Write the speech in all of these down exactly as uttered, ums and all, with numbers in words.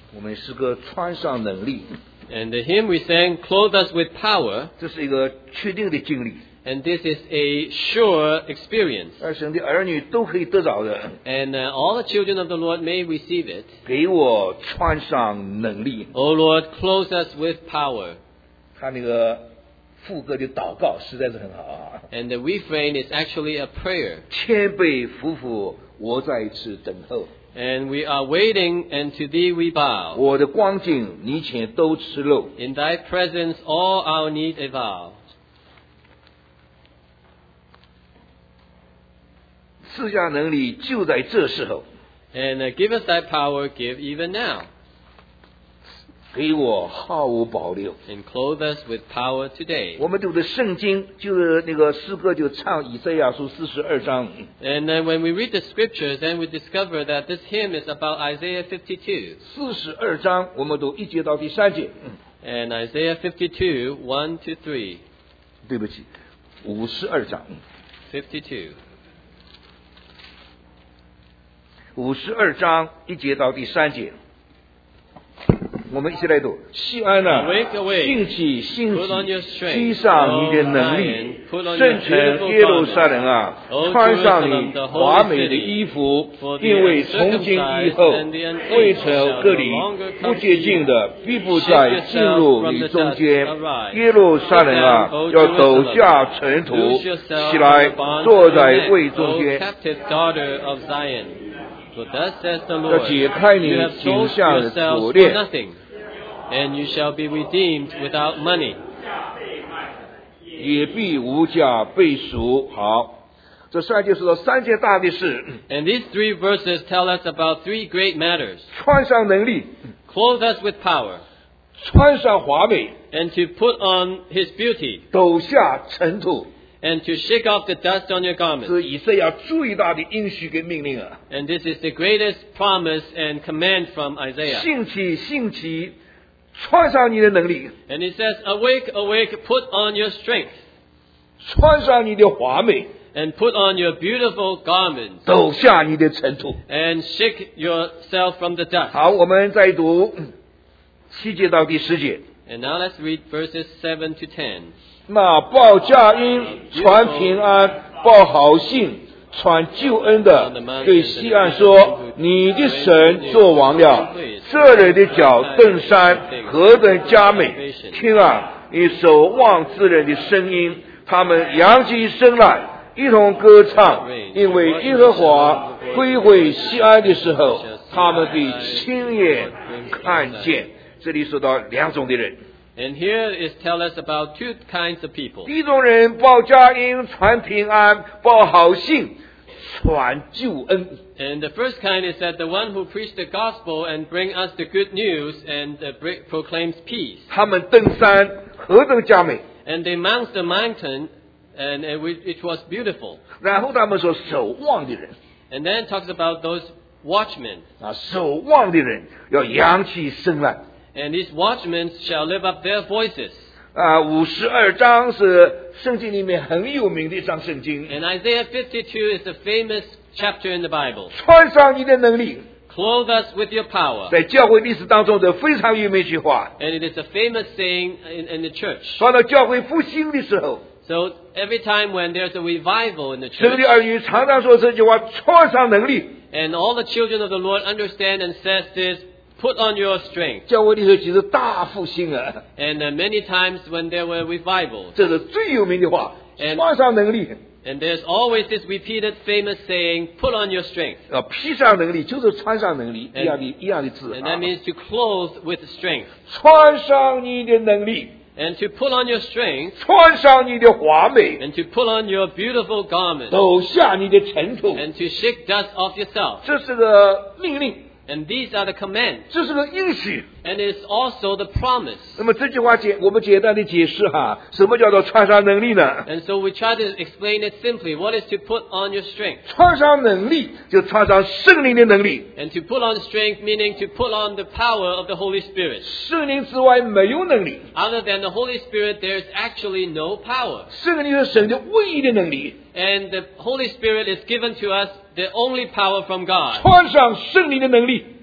我们诗歌穿上能力， And the hymn we sang, Clothe us with power, 这是一个确定的经历， and this is a sure experience. 而神的儿女都可以得着的。 And uh, all the children of the Lord may receive it. 给我穿上能力。 O Lord, clothe us with power. 他那个副歌的祷告实在是很好啊， And the refrain is actually a prayer. 谦卑夫妇，我在此等候。 And we are waiting, and to thee we bow. 我的光景你前都吃肉， In thy presence all our need avow. 赐下能力就在这时候， And uh, give us thy power, give even now. 给我毫无保留。 And clothe us with power today. 我们读的圣经就是那个诗歌，就唱以赛亚书四十二章。 And uh, when we read the scriptures, then we discover that this hymn is about Isaiah fifty-two. 四十二章我们读一节到第三节。 And Isaiah fifty-two, one to three. 对不起，五十二章。 fifty-two. 五十二章一节到第三节。我们一起来读。西安啊， Awake, awake. 兴起，兴 Put on your 起， strength. 披上你的能力 O Zion, put on。 圣 your 城 beautiful 耶路撒冷啊， O 穿上 Jerusalem, 你 the holy 华美的 city. 衣服 For，the 因为从今以 uncircumcised 后 and the unclean 未曾 shall 隔 no 离 longer 不 come 洁 to 净 you. 的，必不 Shake 再 yourself 进入 from 你 the 中 dust. 间。 Arise. 耶路撒冷啊 Sit down, O， 要抖 Jerusalem. 下尘土 Loose yourself 起来 from the bonds， 坐 of your 在 neck, 位中 O 间， captive daughter of Zion. For thus says the 要 Lord, 解开你 you have 颈 sold 项的 yourselves 锁 for 链。 nothing, and you shall be redeemed without money. 也必无价被赎。好，这三节说到三件大的事： And these three verses tell us about three great matters. 穿上能力， Clothe us with power, 穿上华美， and to put on his beauty, 抖下尘土。 and to shake off the dust on your 这 garments. 是以赛亚最大的应许跟命令啊！ And this is the greatest promise and command from Isaiah. 兴起，兴起，穿上你的能力， And it says, awake, awake, put on your strength, 穿上你的华美， and put on your beautiful garments, 抖下你的尘土。 and shake yourself from the dust. 好，我们再读七节到第十节。 And now let's read verses seven to ten. 那报佳音、传平安、报好信、传救恩的，对西安说：“你的神作王了。这人的脚登山，何等佳美！听啊，你守望之人的声音，他们扬起声来，一同歌唱，因为耶和华归回西安的时候，他们必亲眼看见。”这里说到两种的人。 And here is tell us about two kinds of people. 第一种人报佳音、传平安、报好信、传救恩。 And the first kind is that the one who preached the gospel and bring us the good news and uh, bring, proclaims peace. 他们登山何等佳美！ And they mount the mountain, and uh, we- it was beautiful. 然后他们说守望的人 And then it talks about those watchmen. 啊，守望的人要扬起声来 And these watchmen shall lift up their voices. 啊。五十二章是圣经里面很有名的一章圣经， And Isaiah fifty-two is a famous chapter in the Bible. 穿上你的能力， Clothe us with your power. 在教会历史当中的非常有名一句话。 And it is a famous saying in, in the church. 到了教会复兴的时候， So every time when there's a revival in the 神 church, 的儿女常常说这句话：穿上能力。 and all the children of the Lord understand and says this, put on your strength. 教会里头其实大复兴啊， And uh, many times when there were revivals, 这是最有名的话。 And- 穿上能力， and there's always this repeated famous saying, put on your strength. 啊，披上能力就是穿上能力， And- 一样的一样的字 And 啊 that。means to clothe with strength. 穿上你的能力， And to put on your strength, 穿上你的华美， and to put on your beautiful garments, 抖下你的尘土， and to shake dust off yourself. 这是个命令， And these are the commands. 这是个应许。 And it's also the promise. 那么这句话简，我们简单的解释哈，什么叫做穿上能力呢？ And so we try to explain it simply. What is to put on your strength? 穿上能力就穿上圣灵的能力， And to put on strength meaning to put on the power of the Holy Spirit. 圣灵之外没有能力， Other than the Holy Spirit, there's actually no power. 圣灵是神的唯一的能力。 And the Holy Spirit is given to us the only power from God. 穿上圣灵的能力，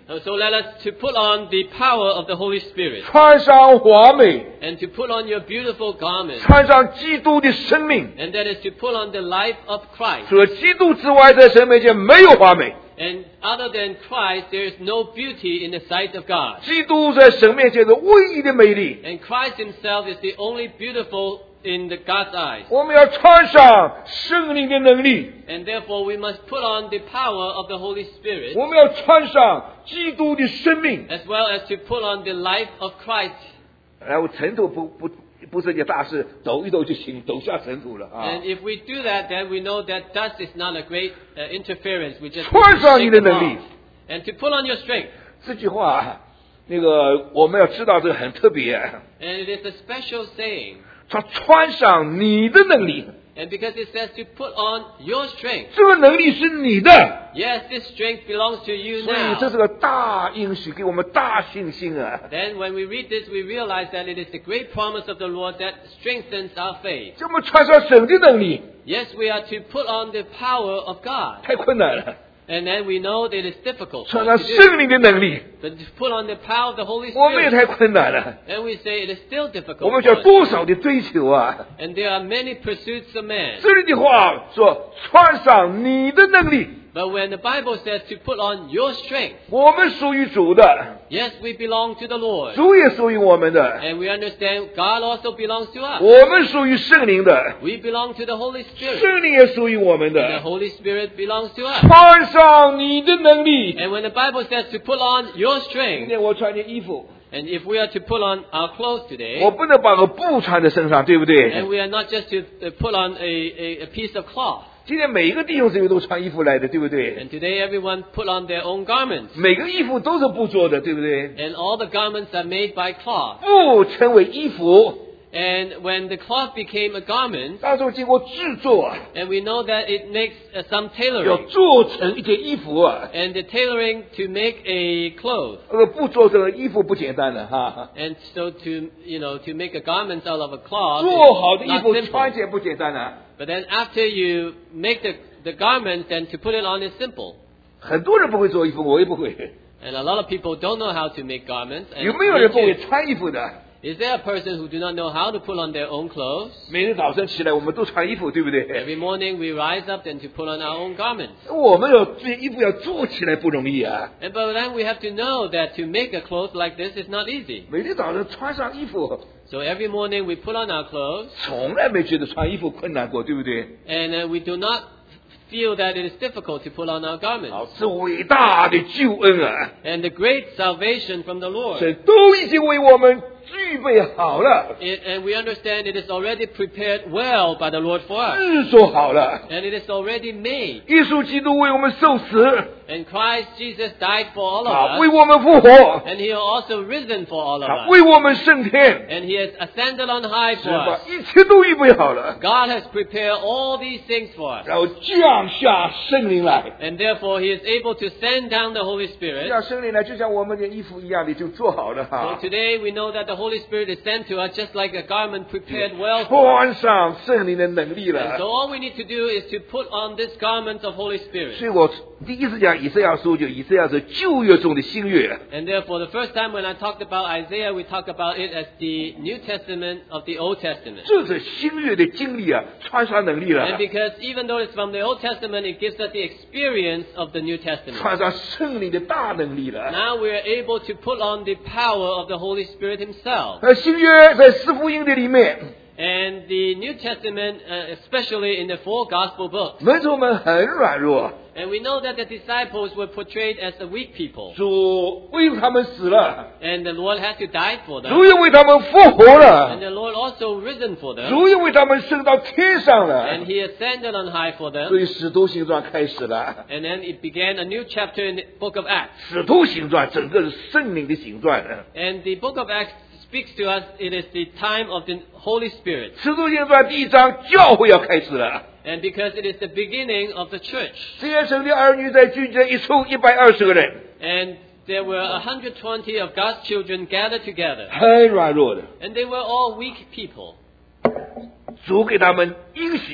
So let us to put on the power of the Holy Spirit 穿上华美， and to put on your beautiful garment. 穿上基督的生命。 And that is to put on the life of Christ. 除了基督之外，在神面前没有华美。 And other than Christ, there is no beauty in the sight of God. 基督在神面前的唯一的美丽。 And Christ himself is the only beautiful in the God's eyes. 我们要穿上圣灵的能力， And therefore we must put on the power of the Holy Spirit 我们要穿上基督的生命。 as well as to put on the life of Christ. 然后尘土不不不是件大事，抖一抖就行，抖下尘土了啊 And！if we do that, then we know that dust is not a great uh, interference. We just 穿上你 shake 的 them 能力 off. And to put on your strength. 这句话，那个我们要知道这个很特别。 And it is a special saying. 他穿上你的能力， And because it says to put on your strength. 这个能力是你的， Yes, this strength belongs to you 所以这 now. 是个大应许，给我们大信心啊！ Then when we read this, we realize that it is the great promise of the Lord that strengthens our faith. 这么穿上神的能力， Yes, we are to put on the power of God. 太困难了。 And then we know that it is difficult 穿 for 上 us to do. 圣灵的能力， But to put on the power of the Holy 我们也 Spirit. 太困难了。 And we say it is still difficult 我们 for 需要 us. 多少的追求啊！ And there are many pursuits of man. 这里的话说，穿上你的能力， But when the Bible says to put on your strength, 我们属于主的， yes, we belong to the Lord. 主也属于我们的， And we understand God also belongs to us. 我们属于圣灵的， We belong to the Holy Spirit. 圣灵也属于我们 And the 的。 Holy Spirit belongs to us. 穿上你的能力。 And when the Bible says to put on your 今 strength, 天我穿件衣服， and if we are to put on our clothes 我 today, 不能把个布穿在身上，对不 and 对？ we are not just to uh, put on a, a, a piece of cloth. 今天每一个弟兄姊妹都穿衣服来的，对不对？ And today everyone put on their own garments. 每个衣服都是布做的，对不对？ And all the garments are made by cloth. 布成为衣服， And when the cloth became a garment, 当初经过制作， and we know that it makes uh, some 要 tailoring. 做成一件衣服啊。 And the tailoring to make a cloth. 这个布做成衣服不简单的哈， And so to, you know, to make a garment out of a cloth 做好的 is 衣 not 服 simple. 穿起来不简单的。 But then after you make the, the garment, then to put it on is simple. 很多人不会做衣服，我也不会。 And a lot of people don't know how to make garments. And 有没有人 me 不会 too. 穿衣服的？ Is there a person who do not know how to put on their own clothes? 每天早上起来，我们都穿衣服，对不对？ Every morning we rise up and to put on our own garments. 我们要这衣服要做起来不容易啊！ And but then we have to know that to make a cloth like this is not easy. 每天早上穿上衣服， So every morning we put on our clothes, 从来没觉得穿衣服困难过，对不对？ and uh, we do not feel that it is difficult to put on our garments. 好，是伟大的救恩啊！ And the great salvation from the Lord. 神都已经为我们预备好了， It, and we understand it is already prepared well by the Lord for us. 制作好了。 And it is already made. 耶稣基督为我们受死， And Christ Jesus died for all 啊， of 为 us. 我们复活， And He has also risen for all of 啊， us. 为我们升天， And He has ascended on high 是 for 把 us. 一切都预备好了， God has prepared all these things for us. 然后降下圣灵来， And therefore He is able to send down the Holy Spirit. 降圣灵来，就像我们的衣服一样的就做好了 So 哈。 today we know that the Holy Spirit is sent to us just like a garment prepared well for us. 穿上圣灵的能力 And so 了。 all we need to do is to put on this garment of Holy 所 Spirit. 以我第一次讲以赛亚书，就以赛亚是旧约中的新约。 And therefore the first time when I talked about Isaiah, we talked about it as the New Testament of the Old Testament. 这是新约的经历啊，穿上能力 And 了， because even though it's from the Old Testament, it gives us the experience of the New Testament. 穿上圣灵的大能力了。 Now we are able to put on the power of the Holy Spirit Himself. 呃，新约在四福音的里面， And the New Testament, uh, especially in the four Gospel books, 门徒们很软弱， and we know that the disciples were portrayed as the weak people. 主为他们死了， And the Lord had to die for them. 主也为他们复活 And 了， the Lord also risen for them. 主也为他们升到天上 And 了。 He ascended on high for 所 them. 以使徒行传开始了， And then it began a new chapter in the book of Acts. 使徒行传整个是圣灵的行传的。 And the book of Acts speaks to us, it is the time of the Holy Spirit. 使徒行传第一章教会要开始了， And because it is the beginning of the church. 这些神的儿女在聚集一处一百二十个人， And there were one hundred twenty of God's children gathered together. 很软弱的。 And they were all weak people. 主给他们应许，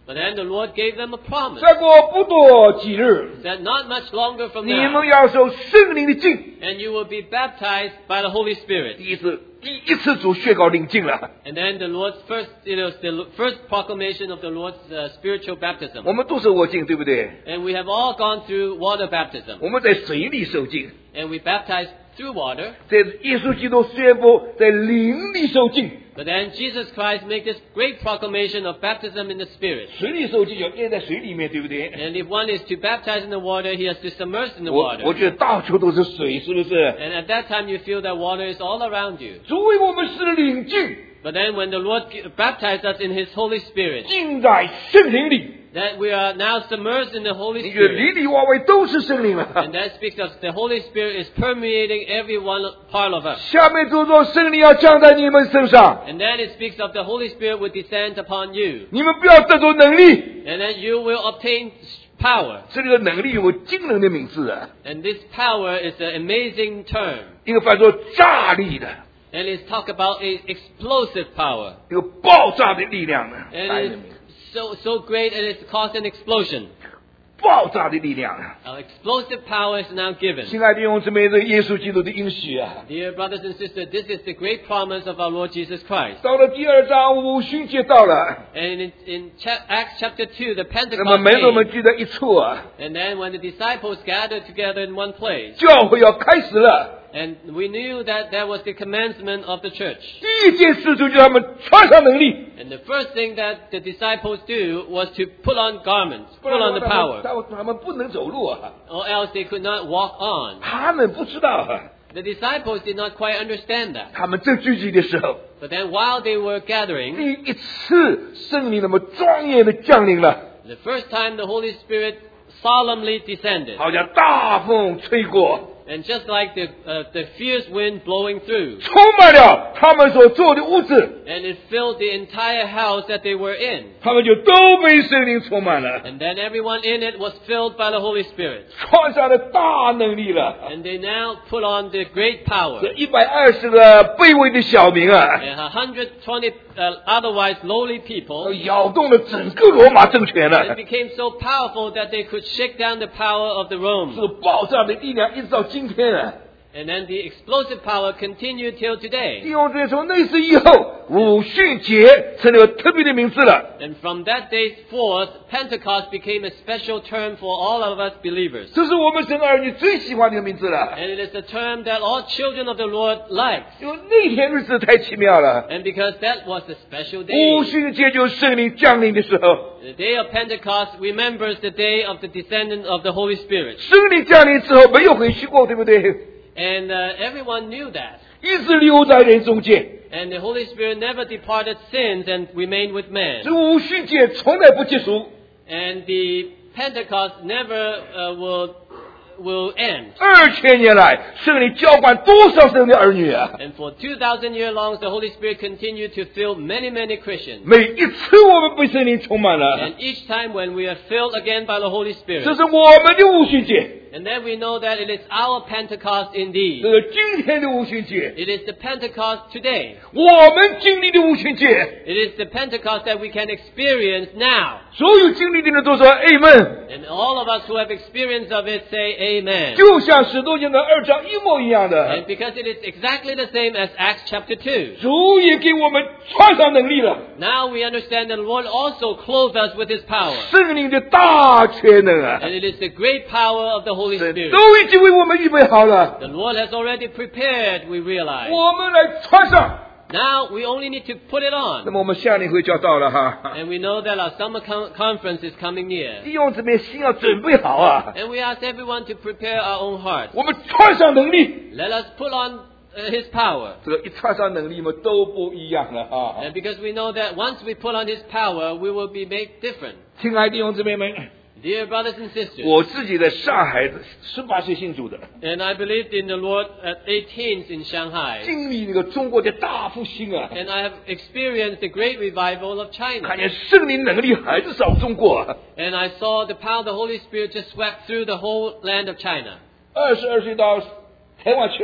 But then the Lord gave them a promise 再过不多几日， that not much longer from 你 now, 们要受圣灵的浸。 and you will be baptized by the Holy Spirit. 第一次，第一次主宣告领浸了。 And then the Lord's first, you know, the first proclamation of the Lord's uh, spiritual baptism. 我们都受过浸，对不对？ And we have all gone through water baptism. 我们在水里受浸， And we baptized through water. 在耶稣基督宣布在灵里受浸。 But then Jesus Christ made this great proclamation of baptism in the Spirit. 水里受浸就淹在水里面，对不对？ And if one is to baptize in the water, he has to submerge in the 我 water. 我觉得到处都是水，是不是？ And at that time you feel that water is all around you. 主为我们是领浸， But then when the Lord baptized us in His Holy Spirit, 浸在圣灵里。 that we are now submerged in the Holy 你觉得 Spirit. 里里外外都是圣灵了。 And that speaks of the Holy Spirit is permeating every one part of us. 下面就说圣灵要降在你们身上， And then it speaks of the Holy Spirit will descend upon you. 你们不要得着能力。 And then you will obtain power. 这个能力有个惊人的名字啊， And this power is an amazing term. 一个翻作炸力的， And it's talk about a explosive power. 一个爆炸的力量啊， And 大家 it's so, so great and it's caused an explosion. 爆炸的力量啊！ Our explosive power is now given. 亲爱的弟兄姊妹，这耶稣基督的应许啊， Dear brothers and sisters, this is the great promise of our Lord Jesus Christ. 到了第二章五旬节到了， And in, in cha- Acts chapter two, the 那么 Pentecost 门徒们 came. 聚在一处啊， And then when the disciples gathered together in one place, 教会要开始了。 and we knew that that was the commencement of the church. 第一件事就叫他们穿上能力， And the first thing that the disciples do was to put on garments, 不 put 然 on the 他们 power, 他们他们不能走路啊， or else they could not walk on. 他们不知道啊。 The disciples did not quite understand that. 他们正聚集的时候， But then while they were gathering, 第一次圣灵那么庄严的降临了， the first time the Holy Spirit solemnly descended. 好像大风吹过， And just like the, uh, the fierce wind blowing through, 充满了他们所坐的屋子， and it filled the entire house that they were in. 他们就都被圣灵充满了， And then everyone in it was filled by the Holy Spirit. 穿上了大能力了。 And they now put on the great power. 这一百二十个卑微的小民啊， And one hundred twenty uh, otherwise lowly people, 摇动了整个罗马政权 it 了。 became so powerful that they could shake down the power of the 这 Rome. 个爆炸的力量一直到今天啊！ And then the explosive power continued till 弟 today. 兄姊妹，从那时以后，五旬节成了特别的名字了。 And from that day forth, Pentecost became a special term for all of us believers. 这是我们神儿女最喜欢的名字了， And it is a term that all children of the Lord like. 因为那天日子太奇妙了。 And because that was a special 五 day. 旬节就是圣灵降临的时候， The day of Pentecost remembers the day of the descendant of the Holy Spirit. 圣灵降临之后没有回去过，对不对？ And uh, everyone knew that. 一直留在人中间。 And the Holy Spirit never departed sins and remained with man. 这五旬节从来不结束， And the Pentecost never uh, will will end. 二千年来，圣灵浇灌多少神的儿女啊！ And for two thousand years long, the Holy Spirit continued to fill many, many Christians. 每一次我们被圣灵充满了， And each time when we are filled again by the Holy 这 Spirit, 是我们的五旬节， and then we know that it is our Pentecost 这 indeed. 是今天的五旬节， It is the Pentecost today. 我们经历的五旬节。 It is the Pentecost that we can experience now. 所有经历的人都说 Amen， And all of us who have experience of it say Amen. 就像使徒行传二章一模一样的 And，because it is exactly the same as Acts chapter two. 主也给我们穿上能力了， Now we understand that the Lord also clothed us with His power. 圣灵的大全能啊， And it is the great power of the Holy 神 Spirit. 都已经为我们预备好了， The Lord has already prepared, we realize. 我们来穿上。 Now we only need to put it 那 on. 么我们夏令会就要到了哈， And we know that our summer con- conference is coming near. 弟兄姊妹心要准备好啊， And we ask everyone to prepare our own hearts. 我们穿上能力， Let us put on uh, His power. 这个一穿上能力嘛都不一样了啊。 And because we know that once we put on His power, we will be made different. 亲爱的弟兄姊妹们， Dear brothers and sisters, 我自己在上海十八岁信主的， and I believed in the Lord at eighteen in Shanghai. 经历那个中国的大复兴啊， And I have experienced the great revival of 看 China. 见圣灵能力还是少中国啊。 And I saw the power of the Holy Spirit just swept through the whole land of China. 二十二岁到台湾去了，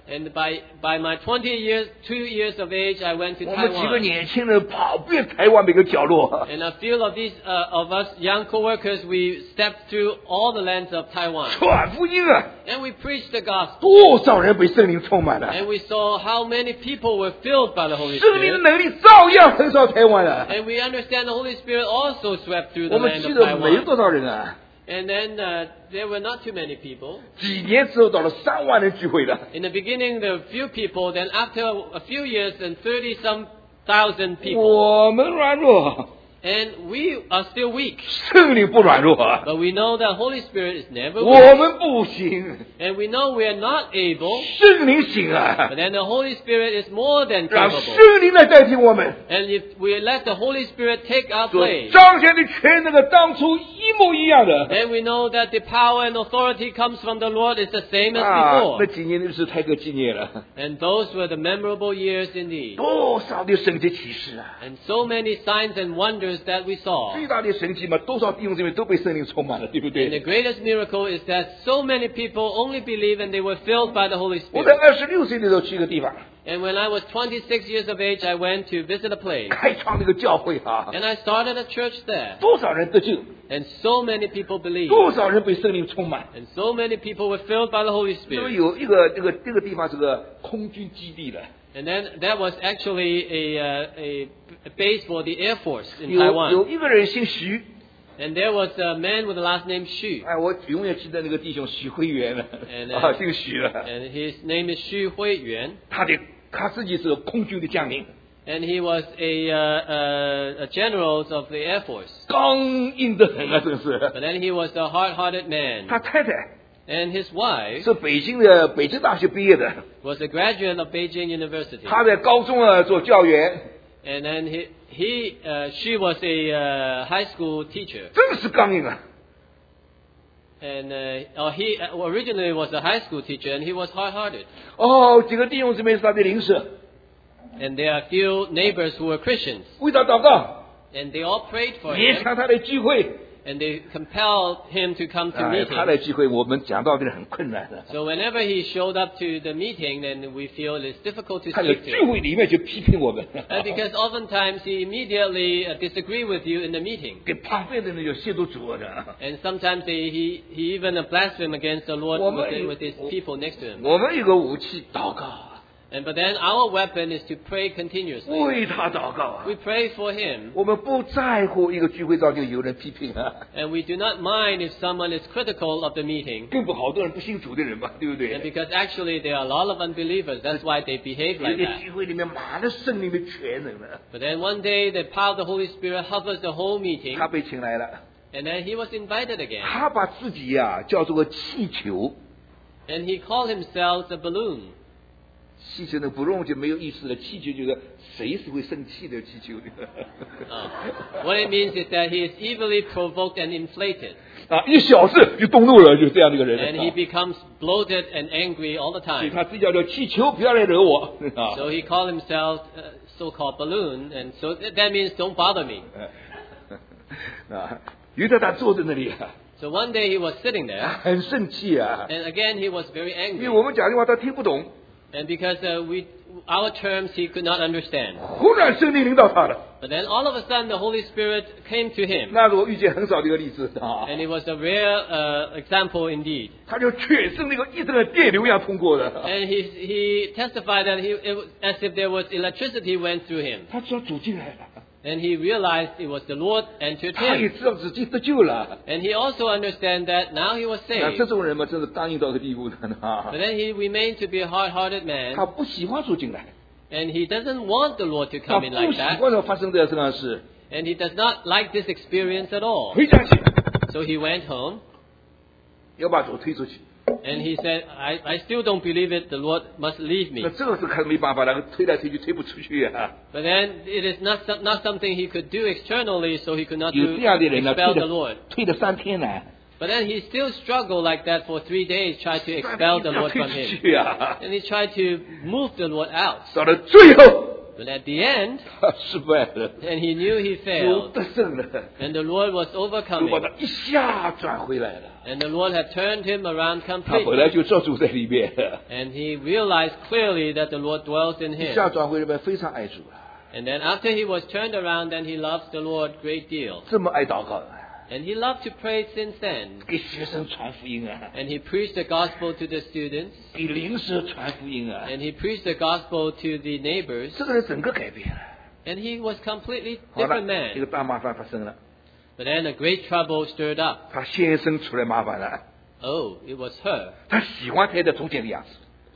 And by by my twenty years, two years of age, I went to 我们几个 Taiwan. 年轻人跑遍台湾每个角落， And a few of these uh, of us young co-workers, we stepped through all the lands of Taiwan. 传福音啊！ And we preached the gospel. 多少人被圣灵充满了， And we saw how many people were filled by the Holy 圣灵的 Spirit. 能力照样横扫台湾了。 And we understand the Holy Spirit also swept through 我 the 们 land 记 of 得没 Taiwan. 多少人啊， And then uh, there were not too many people. 几年之后到了三万人聚会了。 In the beginning, there were few people. Then after a few years, and thirty some thousand people. 我们软弱， And we are still weak. 圣灵不软弱啊， But we know that Holy Spirit is never 我 weak. 们不行， And we know we are not able. 圣灵行啊 But，then the Holy Spirit is more than 让 capable. 圣灵来代替我们， And if we let the Holy Spirit take our 所 place, 彰显的权能跟当初一模一样的 then we know that the power and authority comes from the Lord is the same as 啊， before. 那几年就是太可纪念了， And those were the memorable years indeed. 多少的神迹启示啊！ And so many signs and wonders that we saw. 最大的神迹嘛，多少弟兄姊妹都被圣灵充满了，对不 And the 对？ greatest miracle is that so many people only believe and they were filled by the Holy 我在 Spirit. 二十六岁的时候去一个地方， And when I was twenty-six years of age, I went to visit a place. 开创那个教会啊， And I started a church there. 多少人得救， And so many people believed. 多少人被圣灵充满。 And so many people were filled by the Holy 那么 Spirit. 有一个这个这个地方是个空军基地的， And then that was actually a, uh, a a base for the Air Force in 有 Taiwan. 有一个人姓徐， And there was a man with the last name Xu. 哎，我永远记得那个弟兄许辉元了， And, 啊， uh, 姓许了， and his name is Xu Huiyuan. 他的他自己是空军的将领， And he was a, uh, uh, a general of the Air Force. 刚硬得很啊，真 But 是。 then he was a hard-hearted man. 他太太 And his wife 是北京的北京大学毕业的， was a graduate of Beijing University. 他在高中啊做教员， And then he, he uh, she was a uh, high school teacher. 真是刚硬啊。 And uh, oh, he uh, originally was a high school teacher, and he was hard-hearted. 哦，几个弟兄姊妹是他的邻舍， And there are a few neighbors who were Christians, 为他祷告， and they all prayed for 勉 him, 强他来聚会。 and they compelled him to come to 哎，他 meetings. 来聚会，我们讲道的人很困难的。 So whenever he showed up to the meeting, then we feel it's difficult to 他在 speak to 聚 him. 会里面就批评我们， And because oftentimes he immediately uh, disagree with you in the meeting. 给旁边的人就亵渎主的。 And sometimes he, he, he even blaspheme against the Lord 我 with, 们 the, with his people next to him. 我们有个武器，祷告， And but then our weapon is to pray continuously. 为他祷告啊。 We pray for him. 我们不在乎一个聚会上就有人批评啊， And we do not mind if someone is critical of the meeting. 更不好多人不信主的人嘛，对不 And 对？ because actually there are a lot of unbelievers. That's why they behave 有 like 些 that. 聚会里面满了圣灵的全能了， But then one day the power of the Holy Spirit hovers the whole meeting. 他被请来了， And then he was invited again. 他把自己呀、叫做个气球， And he called himself a balloon. 气球呢不用就没有意思了，气球就是谁是会生气的气球的 Uh, what it means is that he is evilly provoked and inflated. 啊，一小事就动怒了，就这样的一个人 And he 啊 becomes bloated and angry all the 所以 time. 他自己叫做气球，不要来惹我啊。 So he called himself uh, so-called balloon. And so th- that means don't bother me. 啊，于在他坐在那里啊， So one day he was sitting there. 很生气啊， And again he was very 因为 angry. 我们讲的话他听不懂， And because uh, we, our terms he could not understand. 忽然圣灵领导他了， But then all of a sudden the Holy Spirit came to him. 那是我遇见很少的一个例子啊。 And it was a rare uh, example indeed. 他就全身那个一阵的电流一样通过的， And he, he testified that he, it was as if there was electricity went through him. 他知道主进来了， And he realized it was the Lord entered 他也 him. 知道自己得救了。 And he also understand that now he was 那 saved. 这种人嘛，真是刚硬到这个地步的啊 But！then he remained to be a hard-hearted man. 他不喜欢主进来， And he doesn't want the Lord to 他 come in 不 like 喜 that. 欢这发生在身上的事。 And he does not like this experience at all. 回家去， So he went home. 要把主推出去。 And he said, I, I still don't believe it. The Lord must leave 那 me. 这个是看没办法了，推来推去推不出去啊！ But then it is not, some- not something he could do externally, so he could not 有 do, 这样的人呢，推 expel the 了 Lord. 推了三天呢， But then he still struggled like that for three days, tried to 三 expel 天 the 要 Lord 推 from 出 him. 去啊！ And he tried to move the Lord out. 到了最后， But at the end, 他失败了， and he knew he 主 failed, 得胜了， and the Lord was 主把 overcoming, 他一下转回来了。 and the Lord had turned him around 他本 completely, 来就做主在里面， and he realized clearly that the Lord dwells in 一 him. 下转回来，非常爱主啊， And then after he was turned around, then he loves the Lord great deal. 这么爱祷告， And he loved to pray since then. 给学生传福音啊， And he preached the gospel to the students, 给邻舍传福音啊， and he preached the gospel to the neighbors, 这个人整个改变了。 and he was completely 好 different 了，一个 man. 大麻烦发生了， But then a great trouble stirred up. 他先生出来麻烦了， Oh, it was her. 他喜欢太太从前的样子，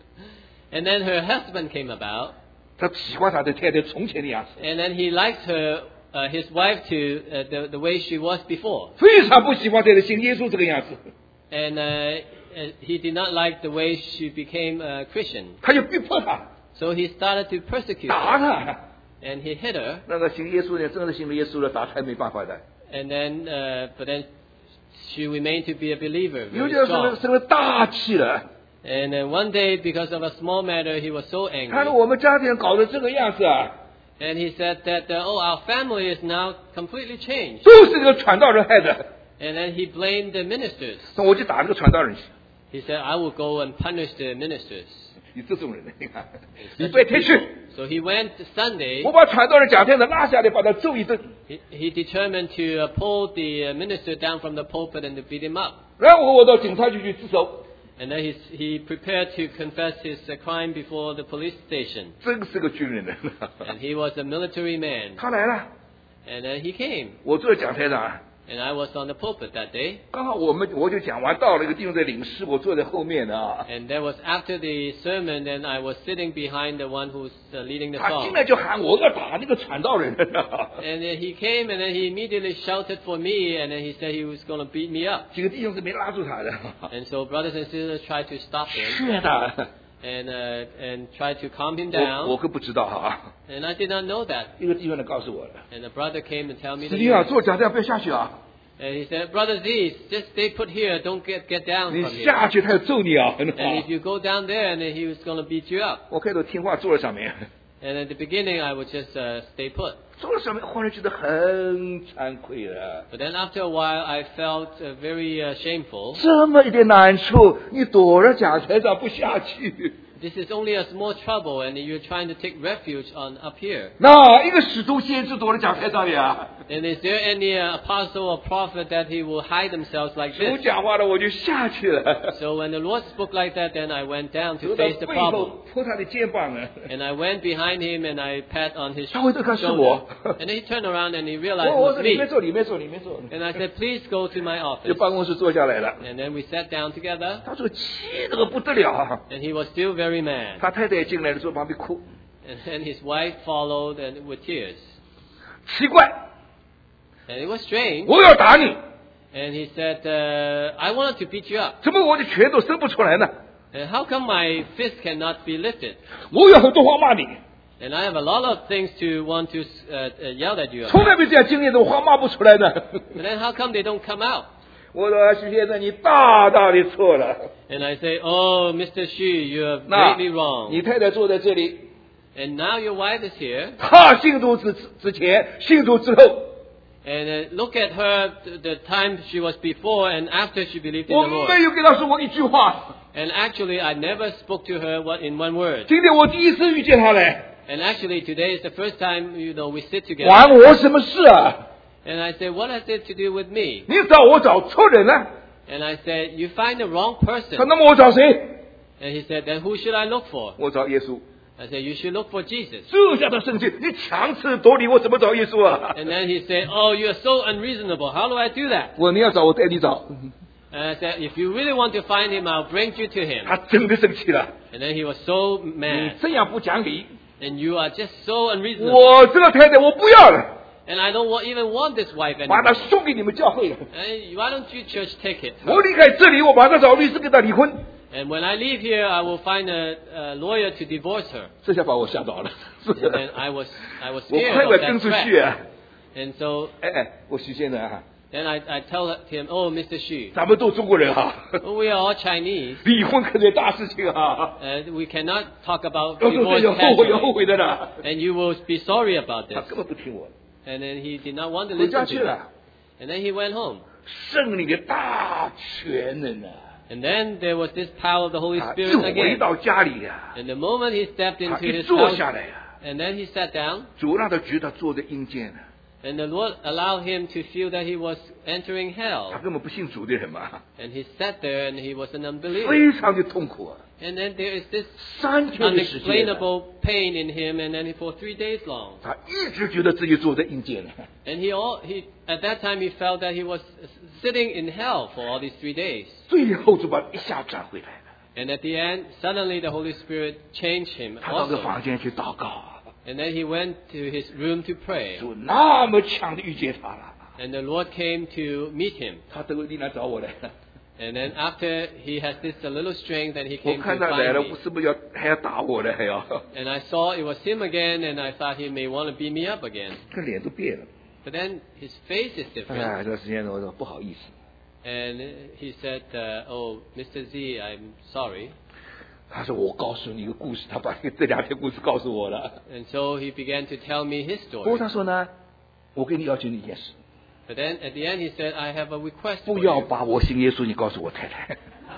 And then her husband came about, 他喜欢他的太太从前的样子， and then he liked her, uh, his wife to uh, the, the way she was before. 非常不喜欢太太信耶稣这个样子， And uh, uh, he did not like the way she became a Christian. 他就逼迫他， So he started to persecute 打 her, 他。 and he hit her. 那个信耶稣的，真的信了耶稣了，打他也没办法的。 And then, uh, but then she remained to be a believer, 有 very 点生了 strong. 生了大气了。 And then one day, because of a small matter, he was so 他说 angry. 我们家庭搞得这个样子啊， And he said that, uh, oh, our family is now completely changed. 都是这个传道人害的。 And then he blamed the ministers. 那我就打这个传道人去。 He said, I will go and punish the ministers. 你这种人，你看，你白天去， So he went Sunday. 我把传道人讲台子拉下来，把他揍一顿， He, he determined to uh, pull the uh, minister down from the pulpit and to beat him up. 然后我到警察局去自首。 And then he, he prepared to confess his uh, crime before the police station. 真是个军人呢。 And he was a military man. 他来了， And then he came. 我坐在讲台上啊， And I was on the pulpit that day. 刚好我们我就讲完，到了一个地方在领事，我坐在后面的啊。 And that was after the sermon, and I was sitting behind the one who's uh, leading the 他进 song. 来就喊我要打那个传道人。 And then he came, and then he immediately shouted for me, and then he said he was going to beat me up. 几个弟兄是没拉住他的， And so brothers and sisters tried to stop him 劝他。 and uh, and tried to calm him 我我 down. 可不知道哈， And I did not know that. 一个弟兄呢告诉我了， And the brother came and told me 司 the 机啊， news. 坐讲台不要下去啊， And he said, Brother Z, just stay put here. Don't get get down 你 from here. 下去他要揍你啊。 And if you go down there, and then he was going to beat you up. 我开头听话坐在上面， And at the beginning, I would just uh, stay put. 坐在上面，忽然觉得很惭愧了。 But then after a while, I felt uh, very uh, shameful. 这么一点难处，你躲着讲台上不下去， This is only a small trouble, and you're trying to take refuge on up here. 哪一个使徒先知躲在讲台上呀？ And is there any uh, apostle or prophet that he will hide themselves like 主 this? 讲话了，我就下去了， So when the Lord spoke like that, then I went down 走 to 到 face the 背 problem. 后扑他的肩膀啊。 And I went behind him and I pat on his 他回头看是 shoulder. 我， And then he turned around and he realized 我 it 我 was 说里 me. 面坐，里面坐，里面坐， And I said, please go to my 就 office. 办公室坐下来了。 And then we sat down together. 他说气那个不得了啊， And he was still very mad. 他太太进来的时候旁边哭， And then his wife followed and with tears. 奇怪， And it was strange. 我要打你， And he said, uh, I wanted to beat you up. 怎么我的拳头伸不出来呢？ And how come my fist cannot be lifted? 我有很多话骂你， And I have a lot of things to want to uh, uh, yell at you 从 about. 来没这样经历的，我话骂不出来的。 But then how come they don't come out? 我说徐先生，你大大的错了。 And I say, oh, Mister Xu, you are 那 greatly wrong. 你太太坐在这里， And now your wife is here. 她信主之之前，信主之后， And uh, look at her, th- the time she was before and after she believed in 我 the 没 Lord. 有跟她说过一句话。 And actually, I never spoke to her what, in one word. 今天我第一次遇见她嘞， And actually, today is the first time, you know, we sit 管 together. 我什么事啊？ And I said, what has it to do with me? 你找我找错人了。 And I said, you find the wrong 他 person. 那么我找谁？ And he said, then who should I look for? 我找耶稣。 I said, you should look for Jesus. 这下他生气，你强词夺理，我怎么找耶稣啊？ And then he said, oh, you're so unreasonable. How do I do that? 我你要找我带你找， And I said, if you really want to find him, I'll bring you to him. 他真的生气了。 And then he was so 你 mad. 这样不讲理， And you are just so unreasonable. 我这个太太我不要了， And I don't want, even want this wife 把 anymore. 她送给你们教会了。 And why don't you church take it? 我离开这里，我马上找律师跟她离婚。 And when I leave here, I will find a, a lawyer to divorce her. 这下把我吓到了， And then I was, I was 我 scared 快 of 快 that 跟出去 threat. 啊！ And so, 哎哎，我徐先生啊， Then I, I tell him, oh, Mister Xu, 咱们都中国人啊， we are all Chinese. 离婚可是大事情啊， Uh, we cannot talk about 要说这 divorce 有后悔有后 casually. 悔的呢， And you will be sorry about 他 this. 根本不听我， And then he did not want to 回家 listen 去 to me. 了。 And then he went home. 圣灵的大权能啊， And then there was this power of the Holy 他一 Spirit 回 again. 到家里呀、 And the moment he stepped 他 into 一 his 坐 house, 下来呀、 and then he sat down, 主让他觉得坐在阴间呢， and the Lord allowed him to feel that he was entering 他 hell. 根本不信主的人嘛， And he sat there and he was an unbeliever. 非常的痛苦啊， And then there is this 三天的时间啊、 unexplainable pain in him, and then for three days long. 他一直觉得自己坐在阴间呢， And he, all, he at that time he felt that he was sitting in hell for all these three days. 最后就把他一下转回来了， And at the end, suddenly the Holy Spirit changed him 他到个 also. 房间去祷告， And then he went to his room to pray. 主那么强的遇见他了， And the Lord came to meet him. 他这个力来找我来了， And then after he has this a little strength, then he 我 came to 看他来 find 了， me. 我是不是要还要打我呢？还要， And I saw it was him again, and I thought he may want to beat me up again. 这脸都变了。 But then his face is different. 哎，这段时间我说不好意思， And he said, uh, oh, Mister Z, I'm sorry. 他说我告诉你一个故事，他把这两天故事告诉我了。 And so he began to tell me his 不过 story. 他说呢，我跟你要求你一件事， But then at the end he said, I have a request 不 for 要 you. 把我信耶稣，你告诉我太太。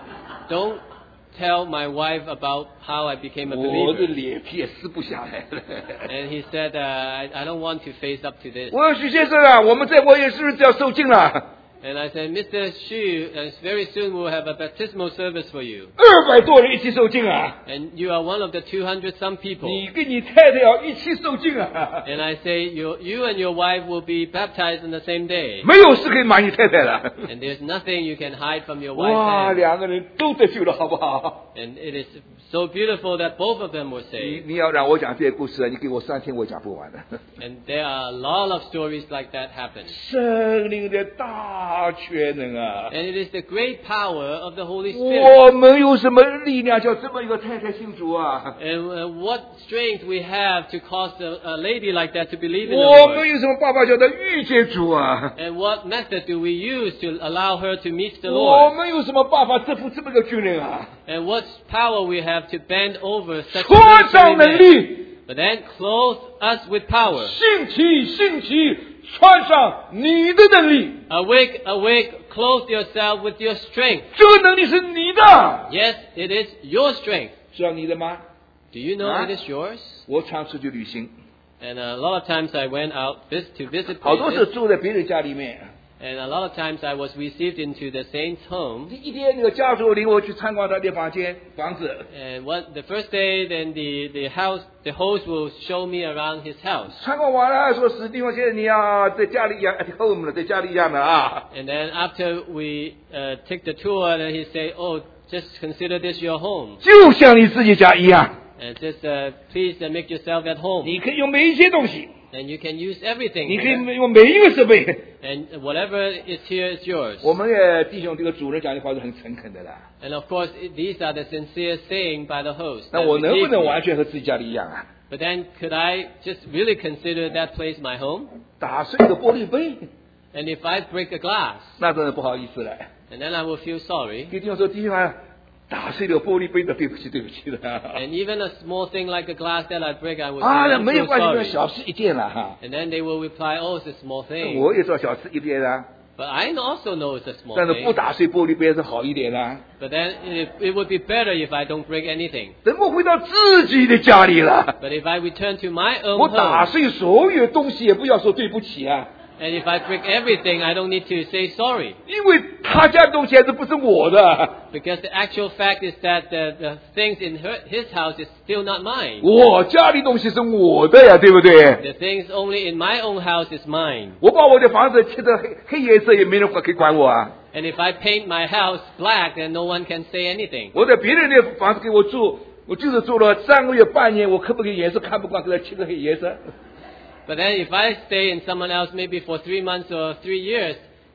Don't tell my wife about how I became a 我的 believer. 脸皮也撕不下来了。 And he said, uh, I, I don't want to face up to this. 我说许先生啊，我们在我也是不是要受尽了？ And I said, Mister Xu, uh, very soon we'll have a baptismal service for you. 二百多人一起受尽啊！ And you are one of the two hundred some people. 你跟你太太要一起受尽啊！ And I say, you, you and your wife will be baptized on the same day. 没有事可以瞒你太太了。 And there's nothing you can hide from your wife's 哇， hand. 两个人都得救了，好不好？ And it is so beautiful that both of them were 你 saved. 你要让我讲这些故事啊，你给我三天我讲不完的。 And there are a lot of stories like that happen. 圣灵的大全能啊！ And it is the great power of the Holy Spirit. 我们有什么力量叫这么一个太太信主啊？ And uh, what strength we have to cause a, a lady like that to believe in the 我们 Lord. 有什么办法叫她遇见主啊？ And what method do we use to allow her to meet the 我 Lord? 们有什么办法征服这么个军人啊？ And what power we have to bend over such a 穿上 military 能 man? 力， But then clothe us with power. 兴起，兴起，穿上你的能力。 Awake, awake, clothe yourself with your strength. 这个能力是你的， Yes, it is your strength. 是要你的吗？ Do you know Huh? it is yours? 我常出去旅行， And a lot of times I went out vis- to visit 好多是 places. 住在别人家里面。 And a lot of times I was received into the saint's home. 第一天那个家属领我去参观他的房间房子， And what, the first day, then the, the house, the host will show me around his house. 参观完了说史蒂夫先生你啊在家里一样 at home 了，在家里一样的啊。 And then after we uh, take the tour, then he say, oh, just consider this your home. 就像你自己家一样， And just uh, please uh, make yourself at home. 你可以用每一些东西， And you can use everything. 你可以 here. 用每一个设备。 And whatever is here is yours. 我们的弟兄这个主人讲的话是很诚恳的啦。 And of course, it- these are the sincere saying by the host. 那 that 我能不 received 能 me. 完全和自己家里一样啊？ But then could I just really consider that place my home? 打碎个玻璃杯， And if I break a glass, 那真的不好意思了。 and then I will feel sorry. 给弟兄说，弟兄啊，打碎了玻璃杯的，对不起，对不起的。 And even a small thing like a glass that I break, I will 啊， say, 那 I'm 没有 so 关系，那 sorry. 小事一件了哈。 And then they will reply, oh, it's a small thing. 我也知道小事一件啊， But I also know it's a small 但是不 thing. 打碎玻璃杯是好一点啦。 But then it, it would be better if I don't break anything. 等我回到自己的家里了， But if I return to my 我 own 打 home, 碎所有东西也不要说对不起啊， and if I break everything, I don't need to say sorry. 因为他家的东西还是不是我的， Because the actual fact is that the, the things in her, his house is still not mine. 我家里东西是我的呀，对不对？ The things only in my own house is mine. 我把我的房子漆成黑黑颜色，也没人管可以管我啊。 And if I paint my house black, then no one can say anything. 我在别人的房子给我住，我就是住了三个月半年，我可不可以颜色看不惯，给他漆个黑颜色？ But then if I stay in someone else maybe for three months or three years,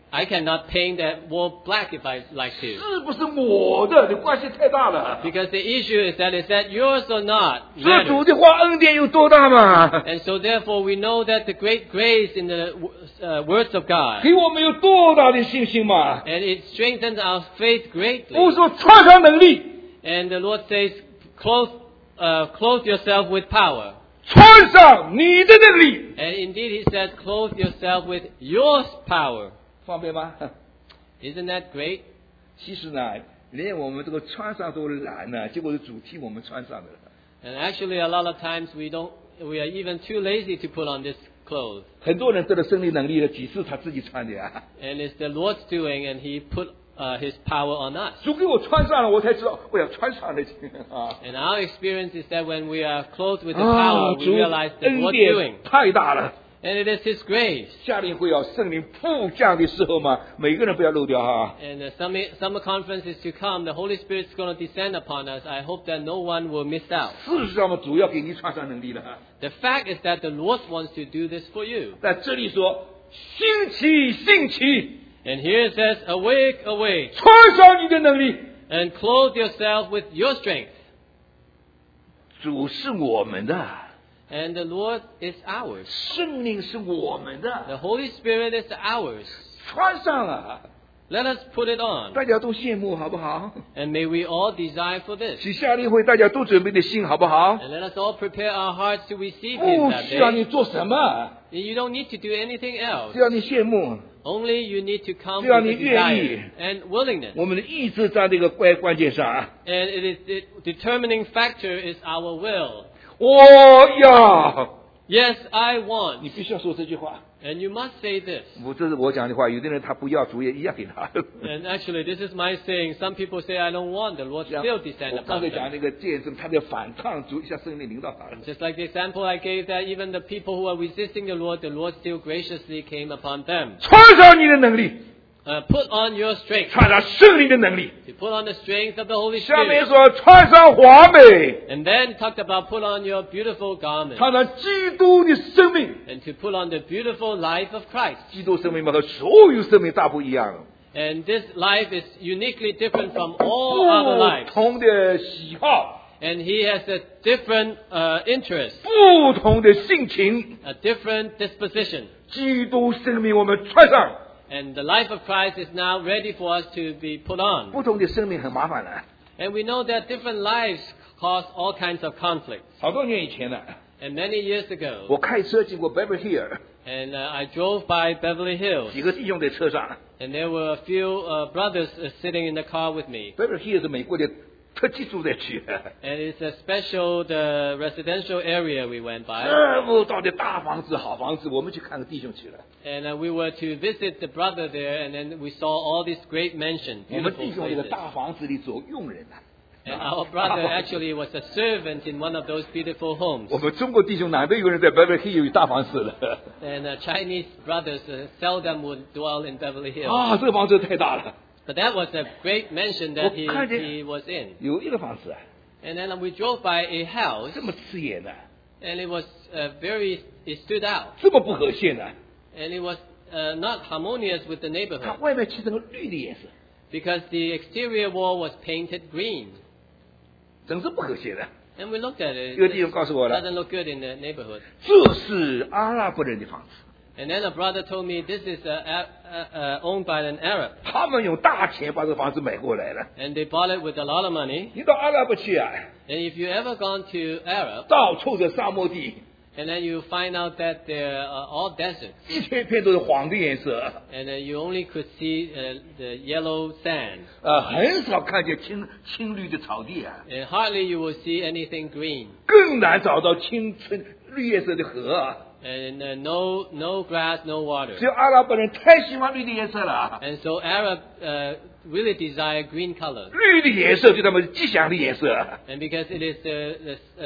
I cannot paint that wall black if I like to. 是不是我的？你关系太大了。 Because the issue is that is that yours or not? 这主 matters. 的话恩典有多大嘛？ And so therefore we know that the great grace in the uh, words of God. 给我们有多大的信心嘛？ And it strengthens our faith 不 greatly. 说穿上能力， And the Lord says, clothe, uh, clothe yourself with power. 穿上你的能力， And indeed he says, clothe yourself with your power. 方便吗？ Isn't that great? 其实呢，连我们这个穿上都懒呢，结果是主替我们穿上的。 And actually a lot of times we don't, we are even too lazy to put on this clothes. 很多人得了胜利能力了，几次他自己穿的呀。 And it's the Lord's doing and he put uh, his power on us. 主给我穿上了，我才知道我要穿上了啊！ And our experience is that when we are clothed with the 啊， power, we 主 realize that 恩 what's 典 doing. 太大了。 And it is his grace. 夏令会要圣灵复降的时候嘛，每个人不要漏掉哈。 And the summer, summer conference is to come. The Holy Spirit is going to descend upon us. I hope that no one will miss out. 事实上嘛，主要给你穿上能力了。 The fact is that the Lord wants to do this for you. 但这里说兴起，兴起， And here it says, awake, awake, 穿上你的能力。 and clothe yourself with your strength. 主是我们的， And the Lord is ours. 圣灵是我们的， The Holy Spirit is ours. 穿上了， Let us put it on. 大家都羡慕好不好？ And may we all desire for this. 去夏令会大家都准备的心好不好？ And let us all prepare our hearts to receive Him 不 that 需要你 day. 做什么， You don't need to do anything else. 只要你羡慕， Only you need to come 只要 with 你 a 愿意。 desire and willingness. 我们的意志在这个关关键上啊！ And it is the determining factor is our will. 我要， Yes, I want. 你必须要说这句话。 And you must say this. 我这是我讲的话，有的人他不要，主也一样给他。 And actually, this is my saying. Some people say, I don't want. The Lord 像 still descend 我刚 upon 才讲 them. 那个见证，他的反抗，主一下圣灵领导他了。 Just like the example I gave that even the people who are resisting the Lord, the Lord still graciously came upon them. 穿上你的能力， Uh, put on your strength. 穿上圣灵的能力。 To put on the strength of the Holy 下面 Spirit. 说穿上华美， And then talked about put on your beautiful garment. 穿上基督的生命。 And to put on the beautiful life of Christ. 基督生命嘛和所有生命大不一样， And this life is uniquely different from all other 不 lives. 同的喜好， And he has a different uh, interest, 不同的性情。 a different disposition. 基督生命我们穿上， And the life of Christ is now ready for us to be put on. 不同的生命很麻烦的。 And we know that different lives cause all kinds of conflicts. 好多年以前呢， And many years ago, 我开车经过 Beverly Hills， and uh, I drove by Beverly Hills, 几个弟兄在车上。 and there were a few uh, brothers uh, sitting in the car with me. Beverly Hills 是美国的特级住宅区， And it's a special the residential area we went by. 这么大的大房子、好房子，我们去看个弟兄去了。 And uh, we were to visit the brother there, and then we saw all these great mansions, 我们 beautiful 弟兄这个 places. 大房子里做佣人呢。 And our brother actually was a servant in one of those beautiful homes. 我们中国弟兄难得有人在 Beverly Hills 有大房子了。 And uh, Chinese brothers uh, seldom would dwell in Beverly Hills. 啊，这个房子太大了。 But that was a great mansion that he, 我看见 he was in. 有一个房子啊， And then we drove by a house, 这么刺眼的， and it was uh, very, it stood out. 这么不和谐的， And it was uh, not harmonious with the 它 neighborhood 外面漆成个绿的颜色， because the exterior wall was painted green. 真是不和谐的。 And we looked at it. 有弟兄告诉我 It 了， doesn't look good in the neighborhood. 这是阿拉伯人的房子， And then a brother told me this is uh, uh, uh, owned by an Arab. 他们用大钱把这个房子买过来了。 And they bought it with a lot of money. 你到阿拉伯去啊， And if you ever gone to Arab, 到处的沙漠地， and then you find out that they're uh, all desert. 一片片都是黄的颜色， And uh, you only could see uh, the yellow sand. 呃，很少看见青青绿的草地啊， And hardly you will see anything green. 更难找到青春绿颜色的河啊。 And uh, no, no grass, no water. 只有阿拉伯人太喜欢绿的颜色了， And so Arab uh, really desire green color. 绿的颜色对他们是吉祥的颜色。 And because it is the, the uh,